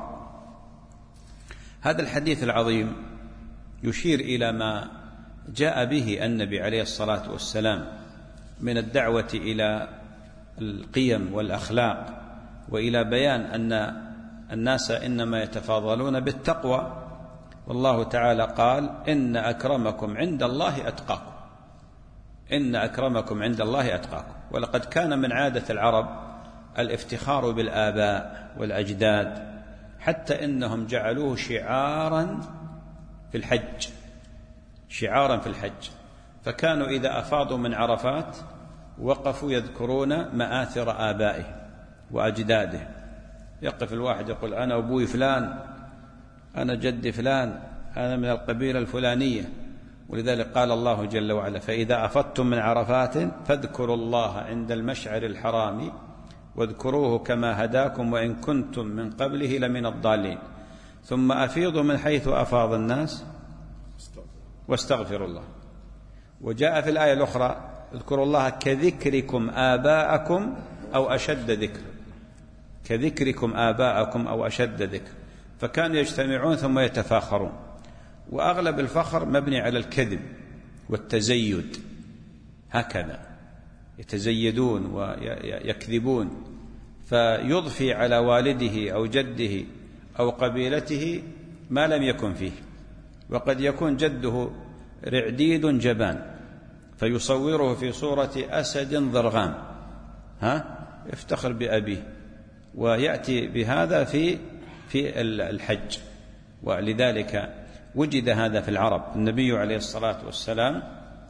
هذا الحديث العظيم يشير إلى ما جاء به النبي عليه الصلاة والسلام من الدعوة إلى القيم والأخلاق، وإلى بيان أن الناس إنما يتفاضلون بالتقوى، والله تعالى قال: إن أكرمكم عند الله أتقاكم، إن أكرمكم عند الله أتقاكم. ولقد كان من عادة العرب الافتخار بالآباء والأجداد، حتى إنهم جعلوه شعارا في الحج، شعارا في الحج، فكانوا إذا أفاضوا من عرفات وقفوا يذكرون مآثر آبائهم وأجدادهم. يقف الواحد يقول: أنا أبوي فلان، أنا جدي فلان، أنا من القبيلة الفلانية. ولذلك قال الله جل وعلا: فإذا أفضتم من عرفات فاذكروا الله عند المشعر الحرام واذكروه كما هداكم وإن كنتم من قبله لمن الضالين ثم أفيضوا من حيث أفاض الناس واستغفروا الله. وجاء في الآية الأخرى: اذكروا الله كذكركم آباءكم أو أشد ذكر، كذكركم آباءكم أو أشد ذكر. فكانوا يجتمعون ثم يتفاخرون، وأغلب الفخر مبني على الكذب والتزيد، هكذا يتزيدون ويكذبون، فيضفي على والده أو جده أو قبيلته ما لم يكن فيه. وقد يكون جده رعديد جبان فيصوره في صورة أسد ضرغام، ها يفتخر بأبيه، ويأتي بهذا في في الحج. ولذلك وجد هذا في العرب. النبي عليه الصلاة والسلام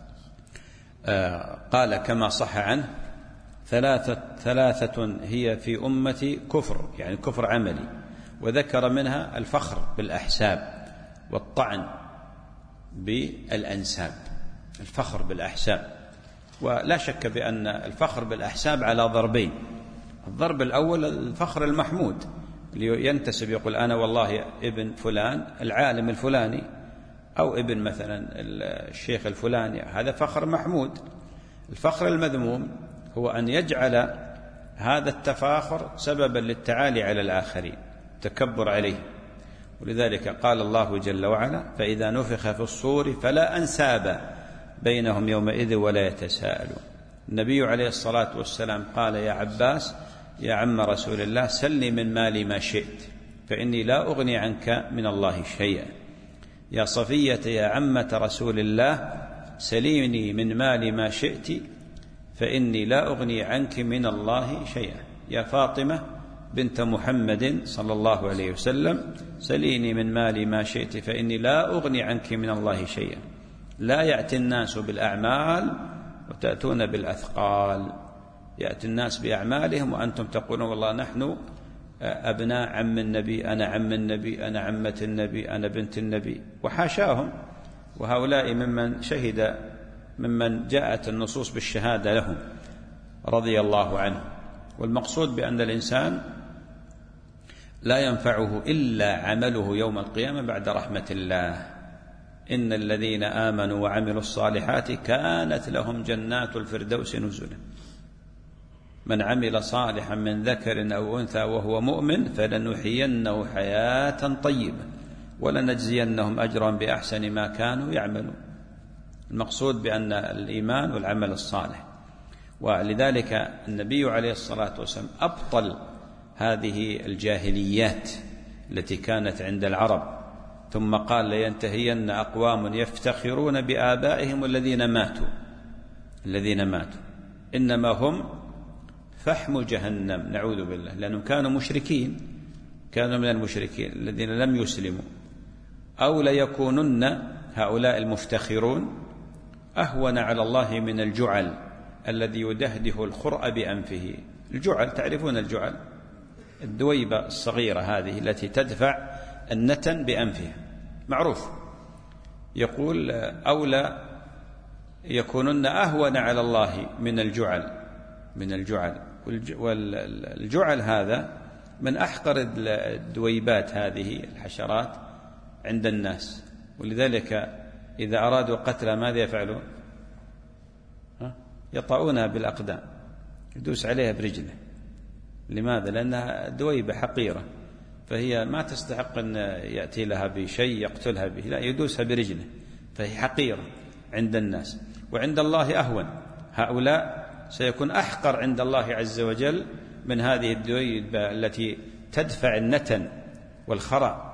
قال كما صح عنه: ثلاثة, ثلاثة هي في أمتي كفر، يعني كفر عملي، وذكر منها الفخر بالأحساب والطعن بالأنساب، الفخر بالأحساب. ولا شك بأن الفخر بالأحساب على ضربين: الضرب الأول الفخر المحمود اللي ينتسب، يقول أنا والله ابن فلان العالم الفلاني، أو ابن مثلا الشيخ الفلاني، هذا فخر محمود. الفخر المذموم هو أن يجعل هذا التفاخر سببا للتعالي على الآخرين، تكبر عليه. ولذلك قال الله جل وعلا: فإذا نفخ في الصور فلا أنساب بينهم يومئذ ولا يتساءلون. النبي عليه الصلاة والسلام قال: يا عباس يا عم رسول الله سلني من مالي ما شئت فإني لا أغني عنك من الله شيئا. يا صفية يا عمة رسول الله سليني من مالي ما شئت فإني لا أغني عنك من الله شيئا. يا فاطمة بنت محمد صلى الله عليه وسلم سليني من مالي ما شئت فإني لا أغني عنك من الله شيئا. لا يأتي الناس بالأعمال وتأتون بالأثقال. يأتي الناس بأعمالهم وأنتم تقولون والله نحن أبناء عم النبي، أنا عم النبي، أنا عمة النبي، أنا بنت النبي، وحاشاهم. وهؤلاء ممن شهد، ممن جاءت النصوص بالشهادة لهم رضي الله عنه. والمقصود بأن الإنسان لا ينفعه إلا عمله يوم القيامة بعد رحمة الله. إن الذين آمنوا وعملوا الصالحات كانت لهم جنات الفردوس نزلا. من عمل صالحا من ذكر أو أنثى وهو مؤمن فلنحيينه حياة طيبة ولنجزينهم أجرا بأحسن ما كانوا يعملون. المقصود بأن الإيمان والعمل الصالح. ولذلك النبي عليه الصلاة والسلام أبطل هذه الجاهليات التي كانت عند العرب، ثم قال لينتهين أقوام يفتخرون بآبائهم الذين ماتوا الذين ماتوا إنما هم فحم جهنم، نعوذ بالله، لأنهم كانوا مشركين، كانوا من المشركين الذين لم يسلموا. أو ليكونن هؤلاء المفتخرون أهون على الله من الجعل الذي يدهده الخرأ بأنفه. الجعل، تعرفون الجعل، الدويبة الصغيرة هذه التي تدفع النتن بأنفها، معروف. يقول أولى يكونن أهون على الله من الجعل من الجعل والجعل هذا من أحقر الدويبات هذه الحشرات عند الناس. ولذلك إذا أرادوا قتلها ماذا يفعلون؟ يطعونها بالأقدام، يدوس عليها برجله. لماذا؟ لأنها دويبة حقيرة، فهي ما تستحق أن يأتي لها بشيء يقتلها به، لا، يدوسها برجله، فهي حقيرة عند الناس. وعند الله أهون. هؤلاء سيكون أحقر عند الله عز وجل من هذه الدويبة التي تدفع النتن والخرع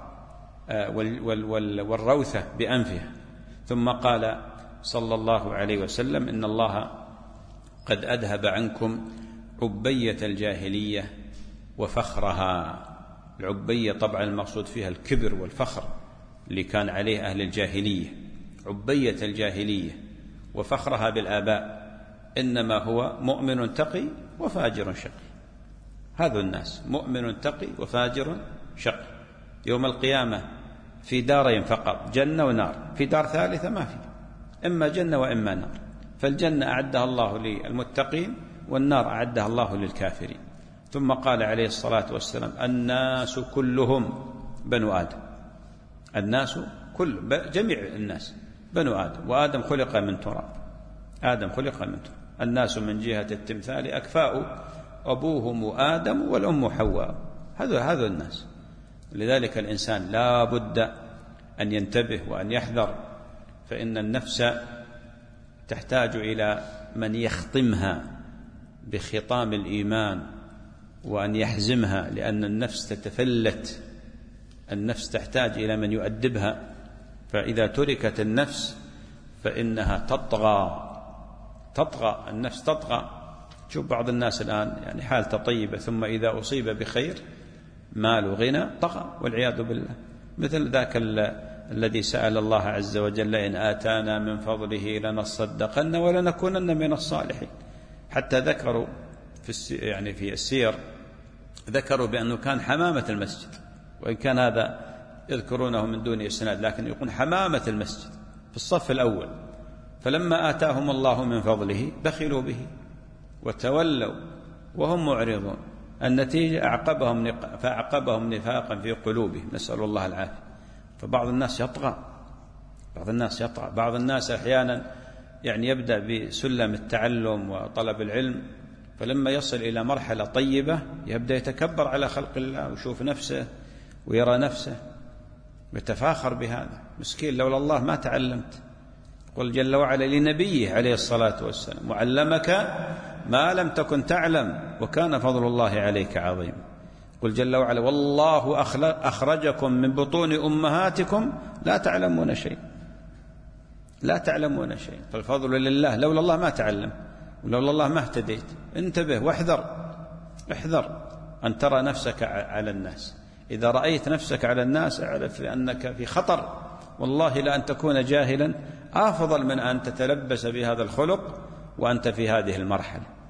والروثة بأنفها. ثم قال صلى الله عليه وسلم إن الله قد أذهب عنكم عبية الجاهلية وفخرها. العبية طبعا المقصود فيها الكبر والفخر اللي كان عليه أهل الجاهلية. عبية الجاهلية وفخرها بالآباء، إنما هو مؤمن تقي وفاجر شقي. هذا الناس مؤمن تقي وفاجر شقي. يوم القيامة في دارين فقط، جنة ونار، في دار ثالثة ما في، إما جنة وإما نار. فالجنة أعدها الله للمتقين والنار أعدها الله للكافرين. ثم قال عليه الصلاة والسلام الناس كلهم بنو آدم. الناس كل جميع الناس بنو آدم، وآدم خلق من تراب. آدم خلق من تراب. الناس من جهة التمثال أكفاء، أبوهم آدم والأم حواء. هذا هذا الناس. لذلك الإنسان لا بد أن ينتبه وأن يحذر، فإن النفس تحتاج إلى من يخطمها بخطام الإيمان وأن يحزمها، لأن النفس تتفلت. النفس تحتاج إلى من يؤدبها، فإذا تركت النفس فإنها تطغى تطغى النفس تطغى. شوف بعض الناس الآن يعني حالته طيبة، ثم إذا أصيب بخير مال وغنى طغى والعياذ بالله. مثل ذاك الذي سأل الله عز وجل إن آتانا من فضله لنصدقن ولنكونن من الصالحين. حتى ذكروا في يعني في السير ذكروا بأنه كان حمامة المسجد، وإن كان هذا يذكرونه من دون إسناد، لكن يكون حمامة المسجد في الصف الأول. فلما آتاهم الله من فضله بخلوا به وتولوا وهم معرضون. النتيجة أعقبهم فأعقبهم نفاقا في قلوبهم، نسأل الله العافية. فبعض الناس يطغى بعض الناس يطغى بعض الناس أحيانا يعني يبدأ بسلم التعلم وطلب العلم، فلما يصل إلى مرحلة طيبة يبدأ يتكبر على خلق الله ويشوف نفسه ويرى نفسه ويتفاخر بهذا. مسكين، لولا الله ما تعلمت. قل جل وعلا لنبيه عليه الصلاة والسلام وعلمك ما لم تكن تعلم وكان فضل الله عليك عظيم. قل جل وعلا والله أخرجكم من بطون أمهاتكم لا تعلمون شيء لا تعلمون شيء فالفضل لله. لولا الله ما تعلم، ولولا الله ما اهتديت. انتبه واحذر احذر أن ترى نفسك على الناس. إذا رأيت نفسك على الناس اعرف أنك في خطر، والله لأن تكون جاهلا أفضل من أن تتلبس بهذا الخلق وأنت في هذه المرحلة.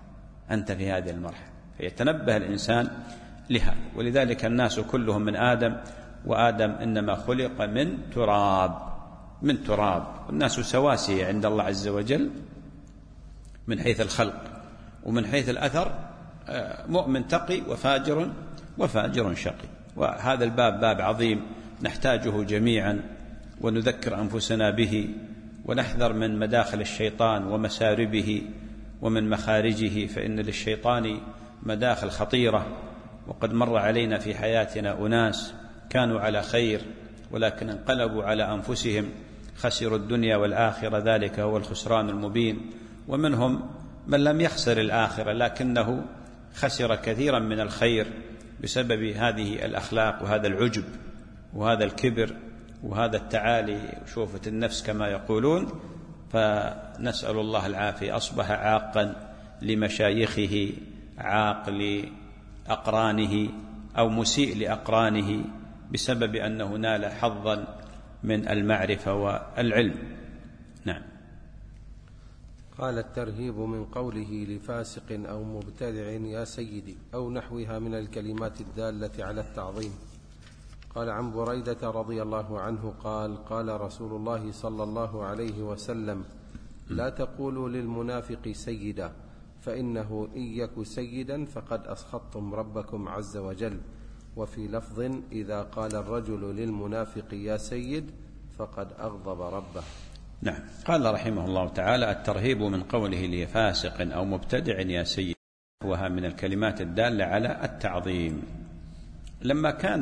أنت في هذه المرحلة، فيتنبه الإنسان لهذا. ولذلك الناس كلهم من آدم، وآدم إنما خلق من تراب، من تراب. والناس سواسية عند الله عز وجل من حيث الخلق، ومن حيث الأثر مؤمن تقي وفاجر وفاجر شقي. وهذا الباب باب عظيم نحتاجه جميعا، ونذكر أنفسنا به، ونحذر من مداخل الشيطان ومساربه ومن مخارجه، فإن للشيطان مداخل خطيرة. وقد مر علينا في حياتنا أناس كانوا على خير ولكن انقلبوا على أنفسهم، خسروا الدنيا والآخرة، ذلك هو الخسران المبين. ومنهم من لم يخسر الآخرة لكنه خسر كثيرا من الخير بسبب هذه الأخلاق وهذا العجب وهذا الكبر وهذا التعالي وشوفة النفس كما يقولون. فنسأل الله العافية. أصبح عاقا لمشايخه، عاق لأقرانه، أو مسيء لأقرانه بسبب أنه نال حظا من المعرفة والعلم. نعم. قال: الترهيب من قوله لفاسق أو مبتدع يا سيدي أو نحوها من الكلمات الدالة على التعظيم. قال عن بريدة رضي الله عنه قال: قال رسول الله صلى الله عليه وسلم: لا تقولوا للمنافق سيدا، فإنه إن يك سيدا فقد أسخطتم ربكم عز وجل. وفي لفظ: إذا قال الرجل للمنافق يا سيد فقد أغضب ربه. نعم. قال رحمه الله تعالى: الترهيب من قوله لفاسق أو مبتدع يا سيد، وها من الكلمات الدالة على التعظيم. لما كان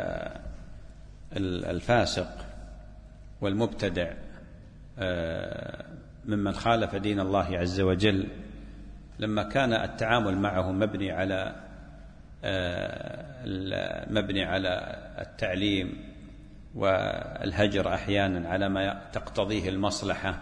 الفاسق والمبتدع ممن خالف دين الله عز وجل، لما كان التعامل معه مبني على مبني على التعليم والهجر أحيانا على ما تقتضيه المصلحة،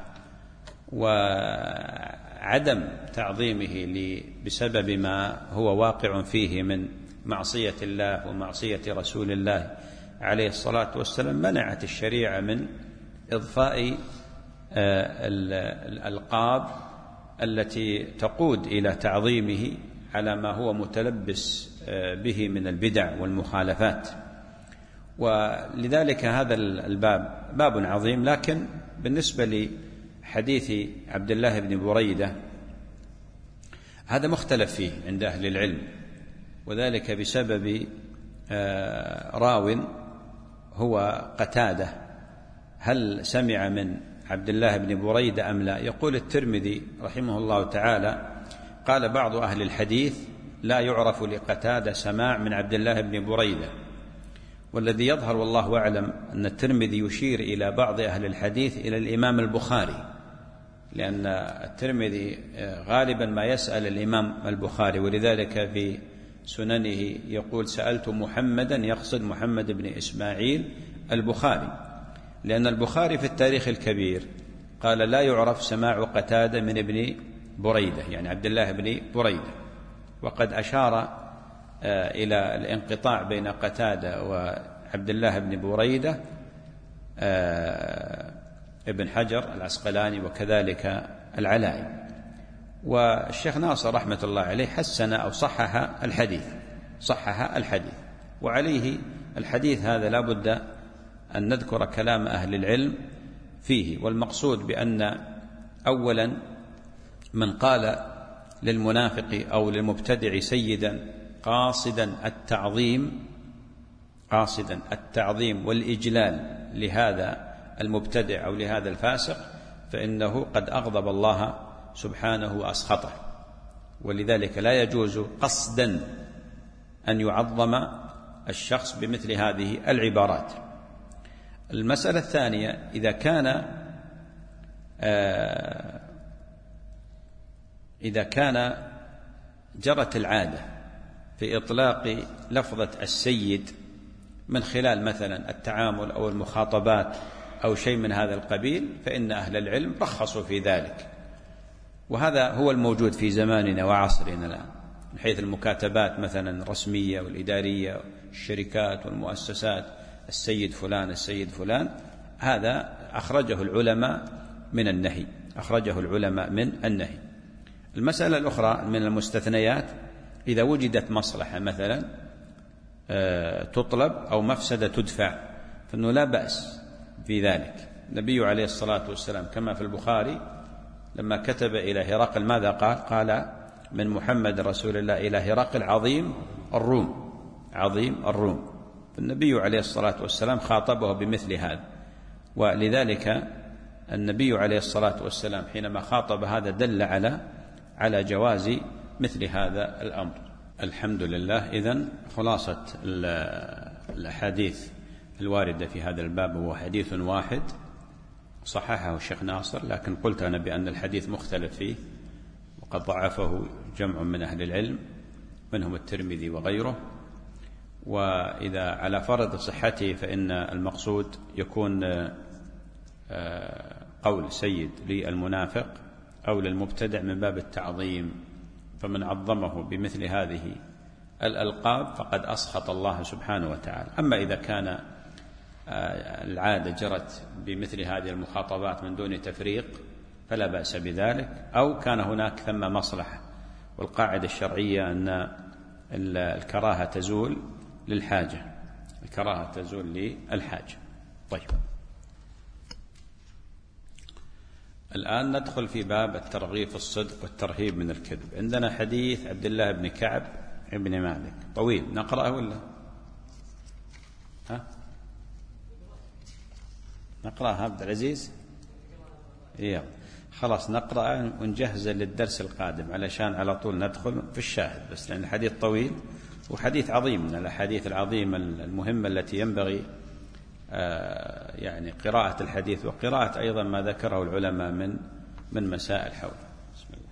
وعدم تعظيمه بسبب ما هو واقع فيه من معصية الله ومعصية رسول الله عليه الصلاة والسلام، منعت الشريعة من إضفاء الألقاب التي تقود إلى تعظيمه على ما هو متلبس به من البدع والمخالفات. ولذلك هذا الباب باب عظيم. لكن بالنسبة لحديث عبد الله بن بريدة هذا مختلف فيه عند أهل العلم، وذلك بسبب راو هو قتادة. هل سمع من عبد الله بن بريدة أم لا؟ يقول الترمذي رحمه الله تعالى: قال بعض أهل الحديث: لا يعرف لقتادة سماع من عبد الله بن بريدة. والذي يظهر والله أعلم أن الترمذي يشير إلى بعض أهل الحديث إلى الإمام البخاري، لأن الترمذي غالبا ما يسأل الإمام البخاري، ولذلك في سننه يقول: سألت محمدا، يقصد محمد بن إسماعيل البخاري، لأن البخاري في التاريخ الكبير قال: لا يعرف سماع قتادة من ابن بريدة، يعني عبد الله بن بريدة. وقد أشار إلى الانقطاع بين قتادة وعبد الله بن بريدة ابن حجر العسقلاني وكذلك العلائي. والشيخ ناصر رحمة الله عليه حسن أو صحح الحديث، صحح الحديث. وعليه الحديث هذا لا بد أن نذكر كلام أهل العلم فيه. والمقصود بأن أولا من قال للمنافق أو للمبتدع سيدا قاصدا التعظيم، قاصدا التعظيم والإجلال لهذا المبتدع أو لهذا الفاسق، فإنه قد أغضب الله سبحانه وأسخطه. ولذلك لا يجوز قصدا أن يعظم الشخص بمثل هذه العبارات. المسألة الثانية: إذا كان آه إذا كان جرت العادة في إطلاق لفظة السيد من خلال مثلا التعامل أو المخاطبات أو شيء من هذا القبيل، فإن أهل العلم رخصوا في ذلك. وهذا هو الموجود في زماننا وعصرنا الآن، من حيث المكاتبات مثلا الرسمية والإدارية، الشركات والمؤسسات، السيد فلان السيد فلان، هذا أخرجه العلماء من النهي، أخرجه العلماء من النهي. المسألة الأخرى من المستثنيات إذا وجدت مصلحة مثلا تطلب أو مفسدة تدفع فإنه لا بأس في ذلك. النبي عليه الصلاة والسلام كما في البخاري لما كتب إلى هرقل ماذا قال؟ قال من محمد رسول الله إلى هرقل عظيم الروم، عظيم الروم. فالنبي عليه الصلاة والسلام خاطبه بمثل هذا، ولذلك النبي عليه الصلاة والسلام حينما خاطب هذا دل على على جواز مثل هذا الأمر. الحمد لله. إذن خلاصة الأحاديث الواردة في هذا الباب هو حديث واحد صححه الشيخ ناصر، لكن قلت أنا بأن الحديث مختلف فيه وقد ضعفه جمع من أهل العلم منهم الترمذي وغيره. وإذا على فرض صحته فإن المقصود يكون قول سيد للمنافق أو للمبتدع من باب التعظيم، فمن عظمه بمثل هذه الألقاب فقد أسخط الله سبحانه وتعالى. أما إذا كان العادة جرت بمثل هذه المخاطبات من دون تفريق فلا بأس بذلك، أو كان هناك ثم مصلحة. والقاعدة الشرعية أن الكراهة تزول للحاجة، الكراهة تزول للحاجة. طيب، الآن ندخل في باب الترغيب في الصدق والترهيب من الكذب. عندنا حديث عبد الله بن كعب بن مالك طويل، نقرأه ولا ها؟ نقرأه عبد العزيز؟ إيه خلاص نقرأه ونجهز للدرس القادم علشان على طول ندخل في الشاهد، بس لأن الحديث طويل وحديث عظيم من الأحاديث العظيمة المهمة التي ينبغي آه يعني قراءة الحديث وقراءة أيضا ما ذكره العلماء من من مسائل حوله. بسم الله.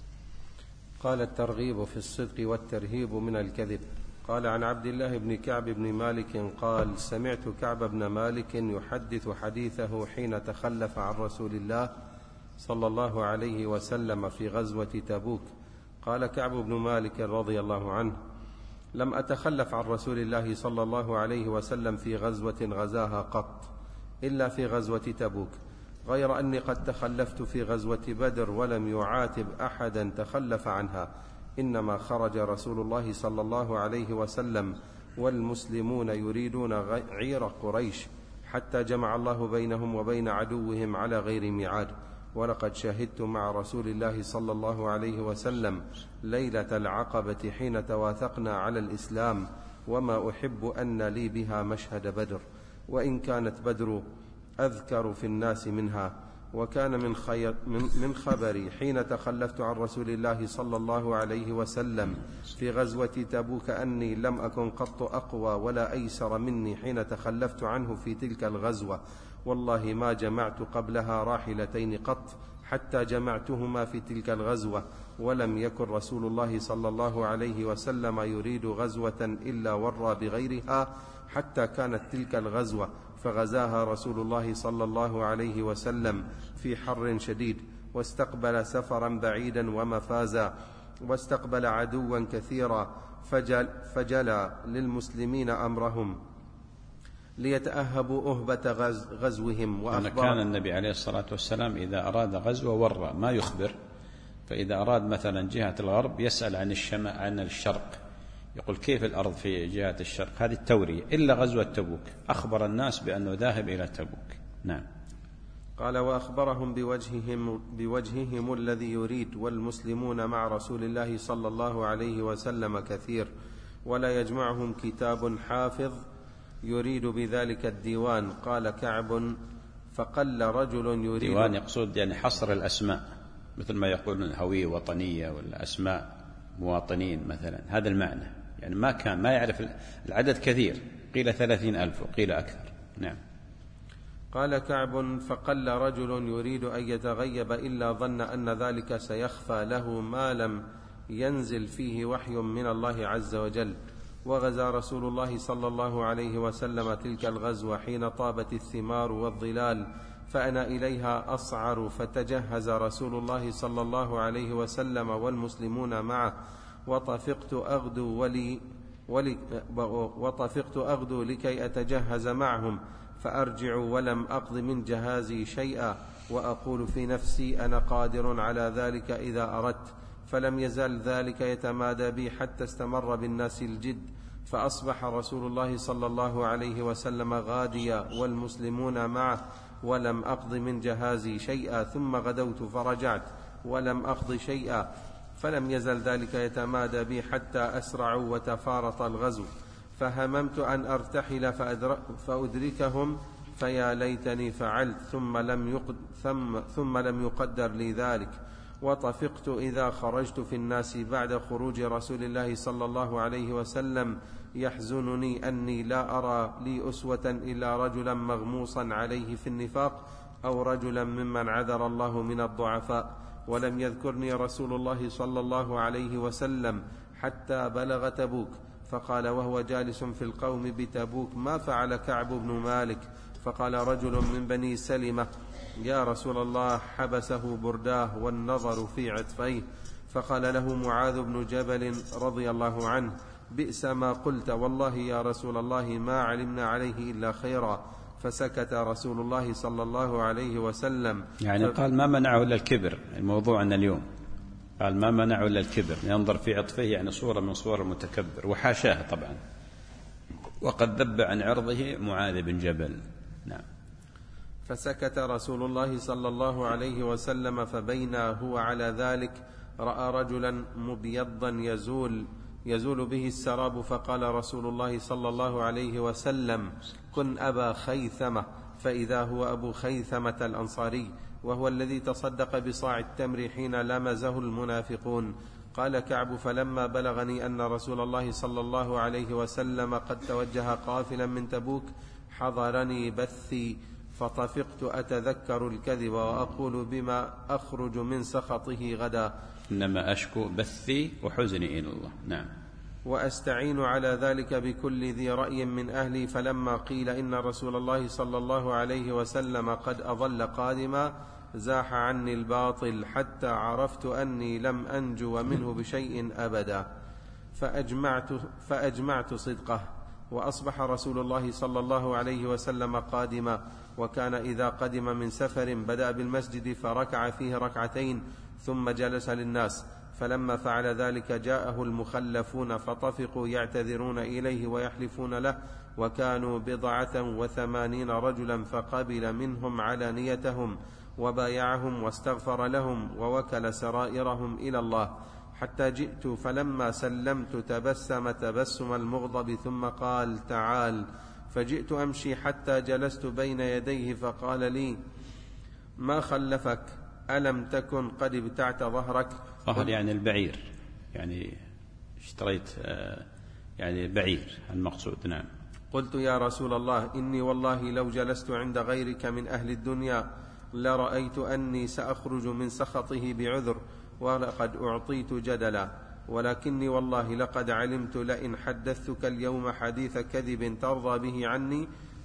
قال الترغيب في الصدق والترهيب من الكذب. قال عن عبد الله بن كعب بن مالك قال سمعت كعب بن مالك يحدث حديثه حين تخلف عن رسول الله صلى الله عليه وسلم في غزوة تبوك. قال كعب بن مالك رضي الله عنه لم أتخلف عن رسول الله صلى الله عليه وسلم في غزوة غزاها قط إلا في غزوة تبوك، غير أني قد تخلفت في غزوة بدر ولم يعاتب أحدا تخلف عنها، إنما خرج رسول الله صلى الله عليه وسلم والمسلمون يريدون عير قريش حتى جمع الله بينهم وبين عدوهم على غير ميعاد. ولقد شهدت مع رسول الله صلى الله عليه وسلم ليلة العقبة حين تواثقنا على الإسلام، وما أحب أن لي بها مشهد بدر، وإن كانت بدر أذكر في الناس منها. وكان من, خير من خبري حين تخلفت عن رسول الله صلى الله عليه وسلم في غزوة تبوك أني لم أكن قط أقوى ولا أيسر مني حين تخلفت عنه في تلك الغزوة، والله ما جمعت قبلها راحلتين قط حتى جمعتهما في تلك الغزوة، ولم يكن رسول الله صلى الله عليه وسلم يريد غزوة إلا ورى بغيرها حتى كانت تلك الغزوة فغزاها رسول الله صلى الله عليه وسلم في حر شديد، واستقبل سفرا بعيدا ومفازا، واستقبل عدوا كثيرا، فجل فجلى للمسلمين أمرهم ليتأهبوا أهبة غزوهم. وأخبر كان النبي عليه الصلاة والسلام إذا أراد غزوة ورى ما يخبر، فإذا أراد مثلا جهة الغرب يسأل عن الشمال عن الشرق، يقول كيف الأرض في جهة الشرق، هذه التورية. إلا غزوة تبوك أخبر الناس بأنه ذاهب إلى تبوك. نعم. قال وأخبرهم بوجههم, بوجههم الذي يريد، والمسلمون مع رسول الله صلى الله عليه وسلم كثير، ولا يجمعهم كتاب حافظ يريد بذلك الديوان. قال كعب فقل رجل يريد ديوان يقصد يعني حصر الأسماء، مثل ما يقولون هوية وطنية ولا أسماء مواطنين مثلا، هذا المعنى، يعني ما كان ما يعرف العدد كثير، قيل ثلاثين ألف وقيل أكثر. نعم. قال كعب فقل رجل يريد أن يتغيب إلا ظن أن ذلك سيخفى له ما لم ينزل فيه وحي من الله عز وجل. وغزا رسول الله صلى الله عليه وسلم تلك الغزوة حين طابت الثمار والظلال، فأنا إليها أصعر، فتجهز رسول الله صلى الله عليه وسلم والمسلمون معه، وطفقت أغدو, ولي ولي وطفقت أغدو لكي أتجهز معهم، فأرجع ولم أقض من جهازي شيئا، وأقول في نفسي أنا قادر على ذلك إذا أردت، فلم يزل ذلك يتمادى بي حتى استمر بالناس الجد، فأصبح رسول الله صلى الله عليه وسلم غاديا والمسلمون معه، ولم أقض من جهازي شيئا، ثم غدوت فرجعت ولم أقض شيئا، فلم يزل ذلك يتمادى بي حتى أسرعوا وتفارط الغزو، فهممت أن أرتحل فأدركهم، فيا ليتني فعلت، ثم لم, يقد ثم, ثم لم يقدر لي ذلك. وطفقت إذا خرجت في الناس بعد خروج رسول الله صلى الله عليه وسلم، يحزنني أني لا أرى لي أسوة إلا رجلا مغموصا عليه في النفاق، أو رجلا ممن عذر الله من الضعفاء. ولم يذكرني رسول الله صلى الله عليه وسلم حتى بلغ تبوك، فقال وهو جالس في القوم بتبوك: ما فعل كعب بن مالك؟ فقال رجل من بني سلمة: يا رسول الله، حبسه برداه والنظر في عطفيه. فقال له معاذ بن جبل رضي الله عنه: بئس ما قلت، والله يا رسول الله ما علمنا عليه إلا خيرا. فسكت رسول الله صلى الله عليه وسلم. يعني ف... قال ما منعه إلا الكبر. الموضوع أن اليوم قال ما منعه إلا الكبر، ينظر في عطفه، يعني صورة من صور المتكبر، وحاشاه طبعا، وقد ذب عن عرضه معاذ بن جبل. نعم. فسكت رسول الله صلى الله عليه وسلم، فبينا هو على ذلك رأى رجلا مبيضا يزول يزول به السراب، فقال رسول الله صلى الله عليه وسلم: كن أبا خيثمة. فإذا هو أبو خيثمة الأنصاري، وهو الذي تصدق بصاع التمر حين لمزه المنافقون. قال كعب: فلما بلغني أن رسول الله صلى الله عليه وسلم قد توجه قافلا من تبوك، حضرني بثي، فطفقت أتذكر الكذب وأقول بما أخرج من سخطه غدا، إنما أشكو بثي وحزني إلى الله. نعم. وأستعين على ذلك بكل ذي رأي من أهلي. فلما قيل إن رسول الله صلى الله عليه وسلم قد أظل قادما، زاح عني الباطل حتى عرفت أني لم أنجو منه بشيء أبدا، فأجمعت, فأجمعت صدقه. وأصبح رسول الله صلى الله عليه وسلم قادما، وكان إذا قدم من سفر بدأ بالمسجد فركع فيه ركعتين ثم جلس للناس. فلما فعل ذلك جاءه المخلفون فطفقوا يعتذرون إليه ويحلفون له، وكانوا بضعة وثمانين رجلا، فقبل منهم علانيتهم وبايعهم واستغفر لهم ووكل سرائرهم إلى الله، حتى جئت فلما سلمت تبسم تبسم المغضب ثم قال: تعال. فجئت أمشي حتى جلست بين يديه، فقال لي: ما خلفك؟ ألم تكن قد ابتعت ظهرك؟ ظهر يعني البعير، يعني اشتريت يعني بعير المقصود. نعم. قلت: يا رسول الله، إني والله لو جلست عند غيرك من أهل الدنيا لرأيت أني سأخرج من سخطه بعذر، ولقد أعطيت جدلا، ولكني والله لقد علمت لئن حدثتك اليوم حديث كذب ترضى به عني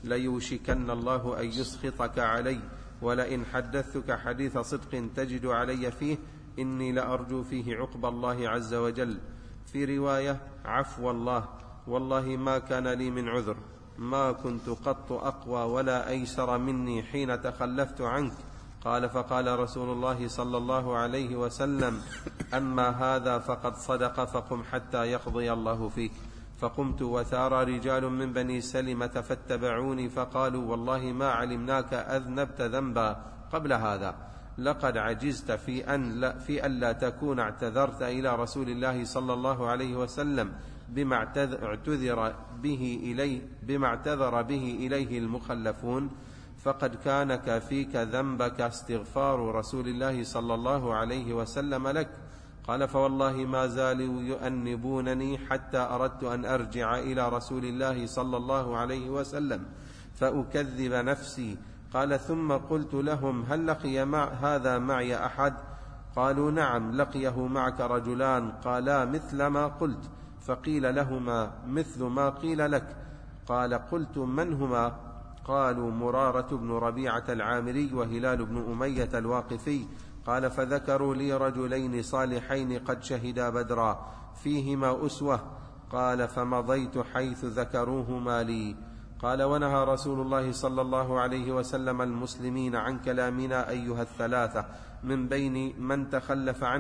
ليوشكن الله أن يسخطك علي، ولئن حدثتك حديث صدق تجد علي فيه إني لأرجو فيه عقب الله عز وجل. في رواية: عفو الله، والله ما كان لي من عذر، ما كنت قط أقوى ولا أيسر مني حين تخلفت عنك. قال: فقال رسول الله صلى الله عليه وسلم: أما هذا فقد صدق، فقم حتى يقضي الله فيك. فقمت وثار رجال من بني سلمة فاتبعوني، فقالوا: والله ما علمناك أذنبت ذنبا قبل هذا، لقد عجزت في أن لا, في أن لا تكون اعتذرت إلى رسول الله صلى الله عليه وسلم بما اعتذر به إليه, بما اعتذر به إليه المخلفون، فقد كان كافيك ذنبك استغفار رسول الله صلى الله عليه وسلم لك. قال: فوالله ما زالوا يؤنبونني حتى أردت أن أرجع إلى رسول الله صلى الله عليه وسلم فأكذب نفسي. قال: ثم قلت لهم: هل لقي مع هذا معي أحد؟ قالوا: نعم، لقيه معك رجلان قالا مثل ما قلت. فقيل لهما مثل ما قيل لك. قال: قلت: من هما؟ قالوا: مرارة بن ربيعة العامري وهلال بن أمية الواقفي. قال: فذكروا لي رجلين صالحين قد شهدا بدرا فيهما أسوة. قال: فمضيت حيث ذكروهما لي. قال: ونهى رسول الله صلى الله عليه وسلم المسلمين عن كلامنا أيها الثلاثة من بين من تخلف عنه.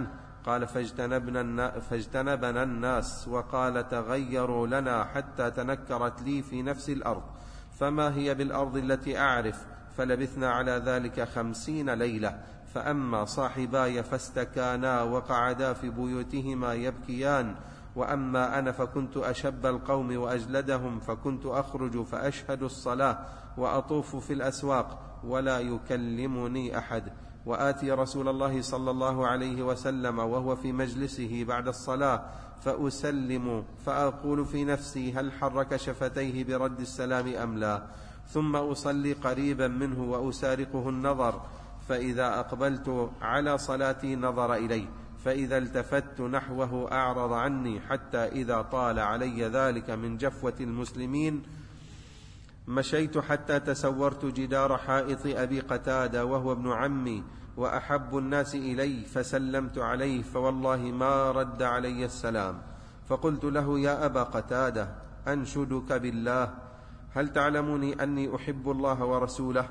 قال فاجتنبنا, فاجتنبنا الناس، وقال تغيروا لنا حتى تنكرت لي في نفس الأرض، فما هي بالأرض التي أعرف؟ فلبثنا على ذلك خمسين ليلة. فأما صاحباي فاستكانا وقعدا في بيوتهما يبكيان، وأما أنا فكنت أشب القوم وأجلدهم، فكنت أخرج فأشهد الصلاة وأطوف في الأسواق ولا يكلمني أحد، وآتي رسول الله صلى الله عليه وسلم وهو في مجلسه بعد الصلاة فأسلم، فأقول في نفسي هل حرك شفتيه برد السلام أم لا؟ ثم أصلي قريبا منه وأسارقه النظر، فإذا أقبلت على صلاتي نظر إلي، فإذا التفت نحوه أعرض عني، حتى إذا طال علي ذلك من جفوة المسلمين مشيت حتى تسورت جدار حائط أبي قتادة وهو ابن عمي وأحب الناس إلي، فسلمت عليه، فوالله ما رد علي السلام. فقلت له يا أبا قتادة أنشدك بالله، هل تعلمني أني أحب الله ورسوله؟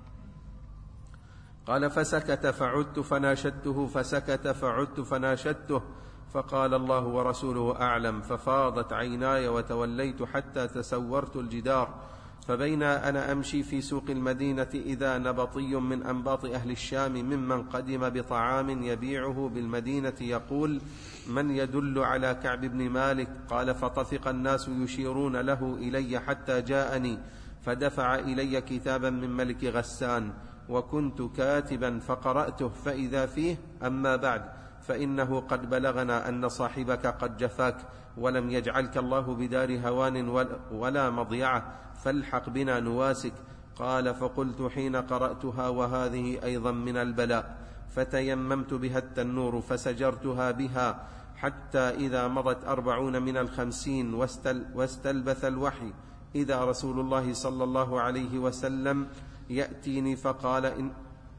قال فسكت فعدت فناشدته، فسكت فعدت فناشدته، فقال الله ورسوله أعلم، ففاضت عيناي وتوليت حتى تسورت الجدار. فبين أنا أمشي في سوق المدينة إذا نبطي من أنباط أهل الشام ممن قدم بطعام يبيعه بالمدينة يقول من يدل على كعب بن مالك؟ قال فطفق الناس يشيرون له إلي حتى جاءني، فدفع إلي كتابا من ملك غسان، وكنت كاتبا فقرأته، فإذا فيه أما بعد فإنه قد بلغنا أن صاحبك قد جفاك، ولم يجعلك الله بدار هوان ولا مضيعة، فالحق بنا نواسك. قال فقلت حين قرأتها وهذه أيضا من البلاء، فتيممت بها التنور فسجرتها بها، حتى إذا مضت أربعون من الخمسين واستل واستلبث الوحي إذا رسول الله صلى الله عليه وسلم يأتيني فقال إن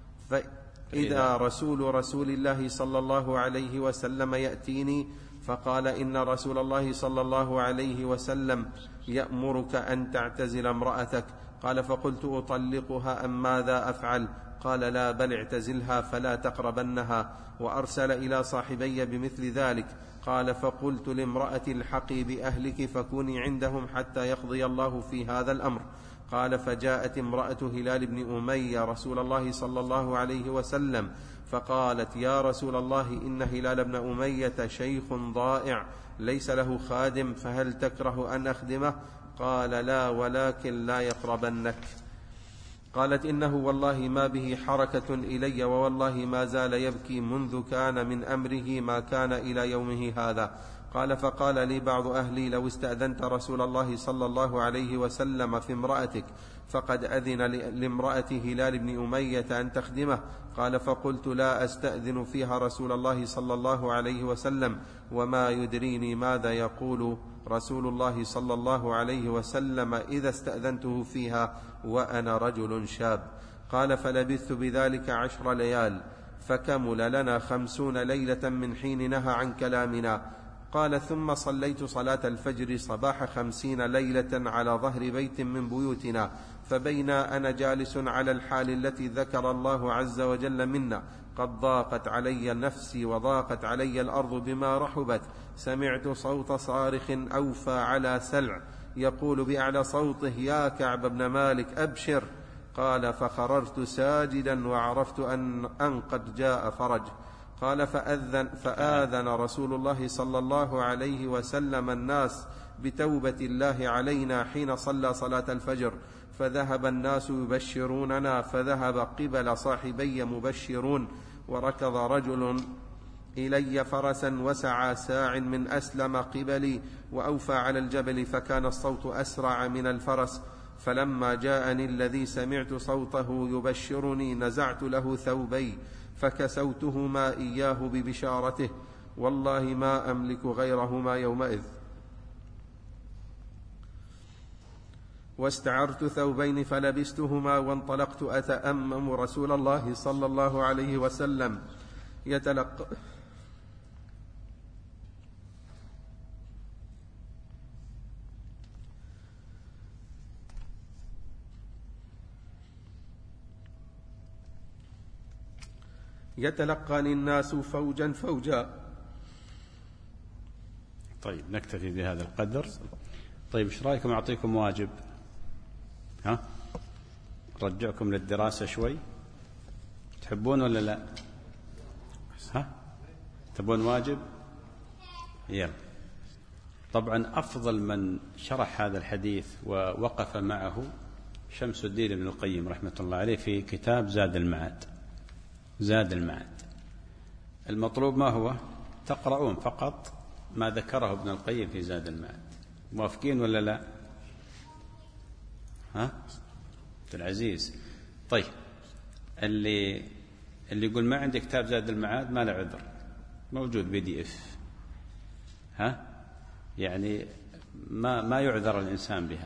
فإذا رسول رسول الله صلى الله عليه وسلم يأتيني فقال إن رسول الله صلى الله عليه وسلم يأمرك أن تعتزل امرأتك. قال فقلت أطلقها أم ماذا أفعل؟ قال لا بل اعتزلها فلا تقربنها، وأرسل إلى صاحبي بمثل ذلك. قال فقلت لامرأة الحقي بأهلك فكوني عندهم حتى يقضي الله في هذا الأمر. قال فجاءت امرأة هلال بن أمية رسول الله صلى الله عليه وسلم فقالت يا رسول الله إن هلال بن أمية شيخ ضائع ليس له خادم، فهل تكره أن أخدمه؟ قال لا ولكن لا يقربنك. قالت إنه والله ما به حركة إلي، ووالله ما زال يبكي منذ كان من أمره ما كان إلى يومه هذا. قال فقال لي بعض أهلي لو استأذنت رسول الله صلى الله عليه وسلم في امرأتك فقد أذن لامرأة هلال بن أمية أن تخدمه. قال فقلت لا أستأذن فيها رسول الله صلى الله عليه وسلم، وما يدريني ماذا يقول رسول الله صلى الله عليه وسلم إذا استأذنته فيها وأنا رجل شاب. قال فلبثت بذلك عشر ليال، فكمل لنا خمسون ليلة من حين نهى عن كلامنا. قال ثم صليت صلاة الفجر صباح خمسين ليلة على ظهر بيت من بيوتنا، فبينا أنا جالس على الحال التي ذكر الله عز وجل منا قد ضاقت علي نفسي وضاقت علي الأرض بما رحبت، سمعت صوت صارخ أوفى على سلع يقول بأعلى صوته يا كعب بن مالك أبشر. قال فخررت ساجدا وعرفت أن, أن قد جاء فرج. قال فأذن, فآذن رسول الله صلى الله عليه وسلم الناس بتوبة الله علينا حين صلى صلاة الفجر، فذهب الناس يبشروننا، فذهب قبل صاحبي مبشرون، وركض رجل إلي فرسا وسعى ساع من أسلم قبلي وأوفى على الجبل، فكان الصوت أسرع من الفرس. فلما جاءني الذي سمعت صوته يبشرني نزعت له ثوبي فكسوتهما إياه ببشارته، والله ما أملك غيرهما يومئذ. واستعرت ثوبين فلبستهما وانطلقت أتأمم رسول الله صلى الله عليه وسلم يتلقى يتلقاني الناس فوجا فوجا، طيب نكتفي بهذا القدر. طيب ايش رايكم اعطيكم واجب؟ ها رجعكم للدراسة شوي، تحبون ولا لا؟ ها تبون واجب؟ يلا. طبعا أفضل من شرح هذا الحديث ووقف معه شمس الدين ابن القيم رحمة الله عليه في كتاب زاد المعاد. زاد المعاد المطلوب ما هو؟ تقرؤون فقط ما ذكره ابن القيم في زاد المعاد. موافقين ولا لا؟ ها عبد العزيز؟ طيب اللي اللي يقول ما عندي كتاب زاد المعاد ما له عذر، موجود بي دي اف. ها يعني ما ما يعذر الإنسان بها.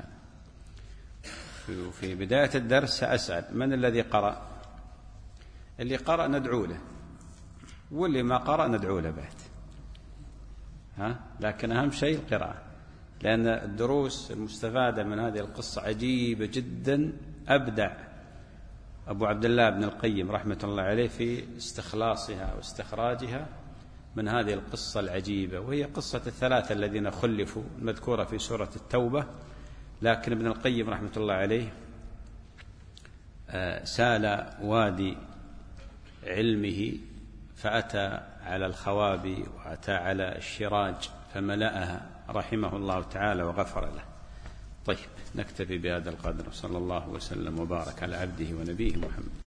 في بداية الدرس سأسأل من الذي قرأ؟ اللي قرأ ندعو له، واللي ما قرأ ندعو له بعد. ها لكن أهم شيء القراءة، لأن الدروس المستفادة من هذه القصة عجيبة جدا. أبدع أبو عبد الله بن القيم رحمة الله عليه في استخلاصها واستخراجها من هذه القصة العجيبة، وهي قصة الثلاثة الذين خلفوا المذكورة في سورة التوبة. لكن ابن القيم رحمة الله عليه سال وادي علمه فأتى على الخوابي وأتى على الشراج فملأها رحمه الله تعالى وغفر له. طيب نكتفي بهذا القدر، صلى الله وسلم وبارك على عبده ونبيه محمد.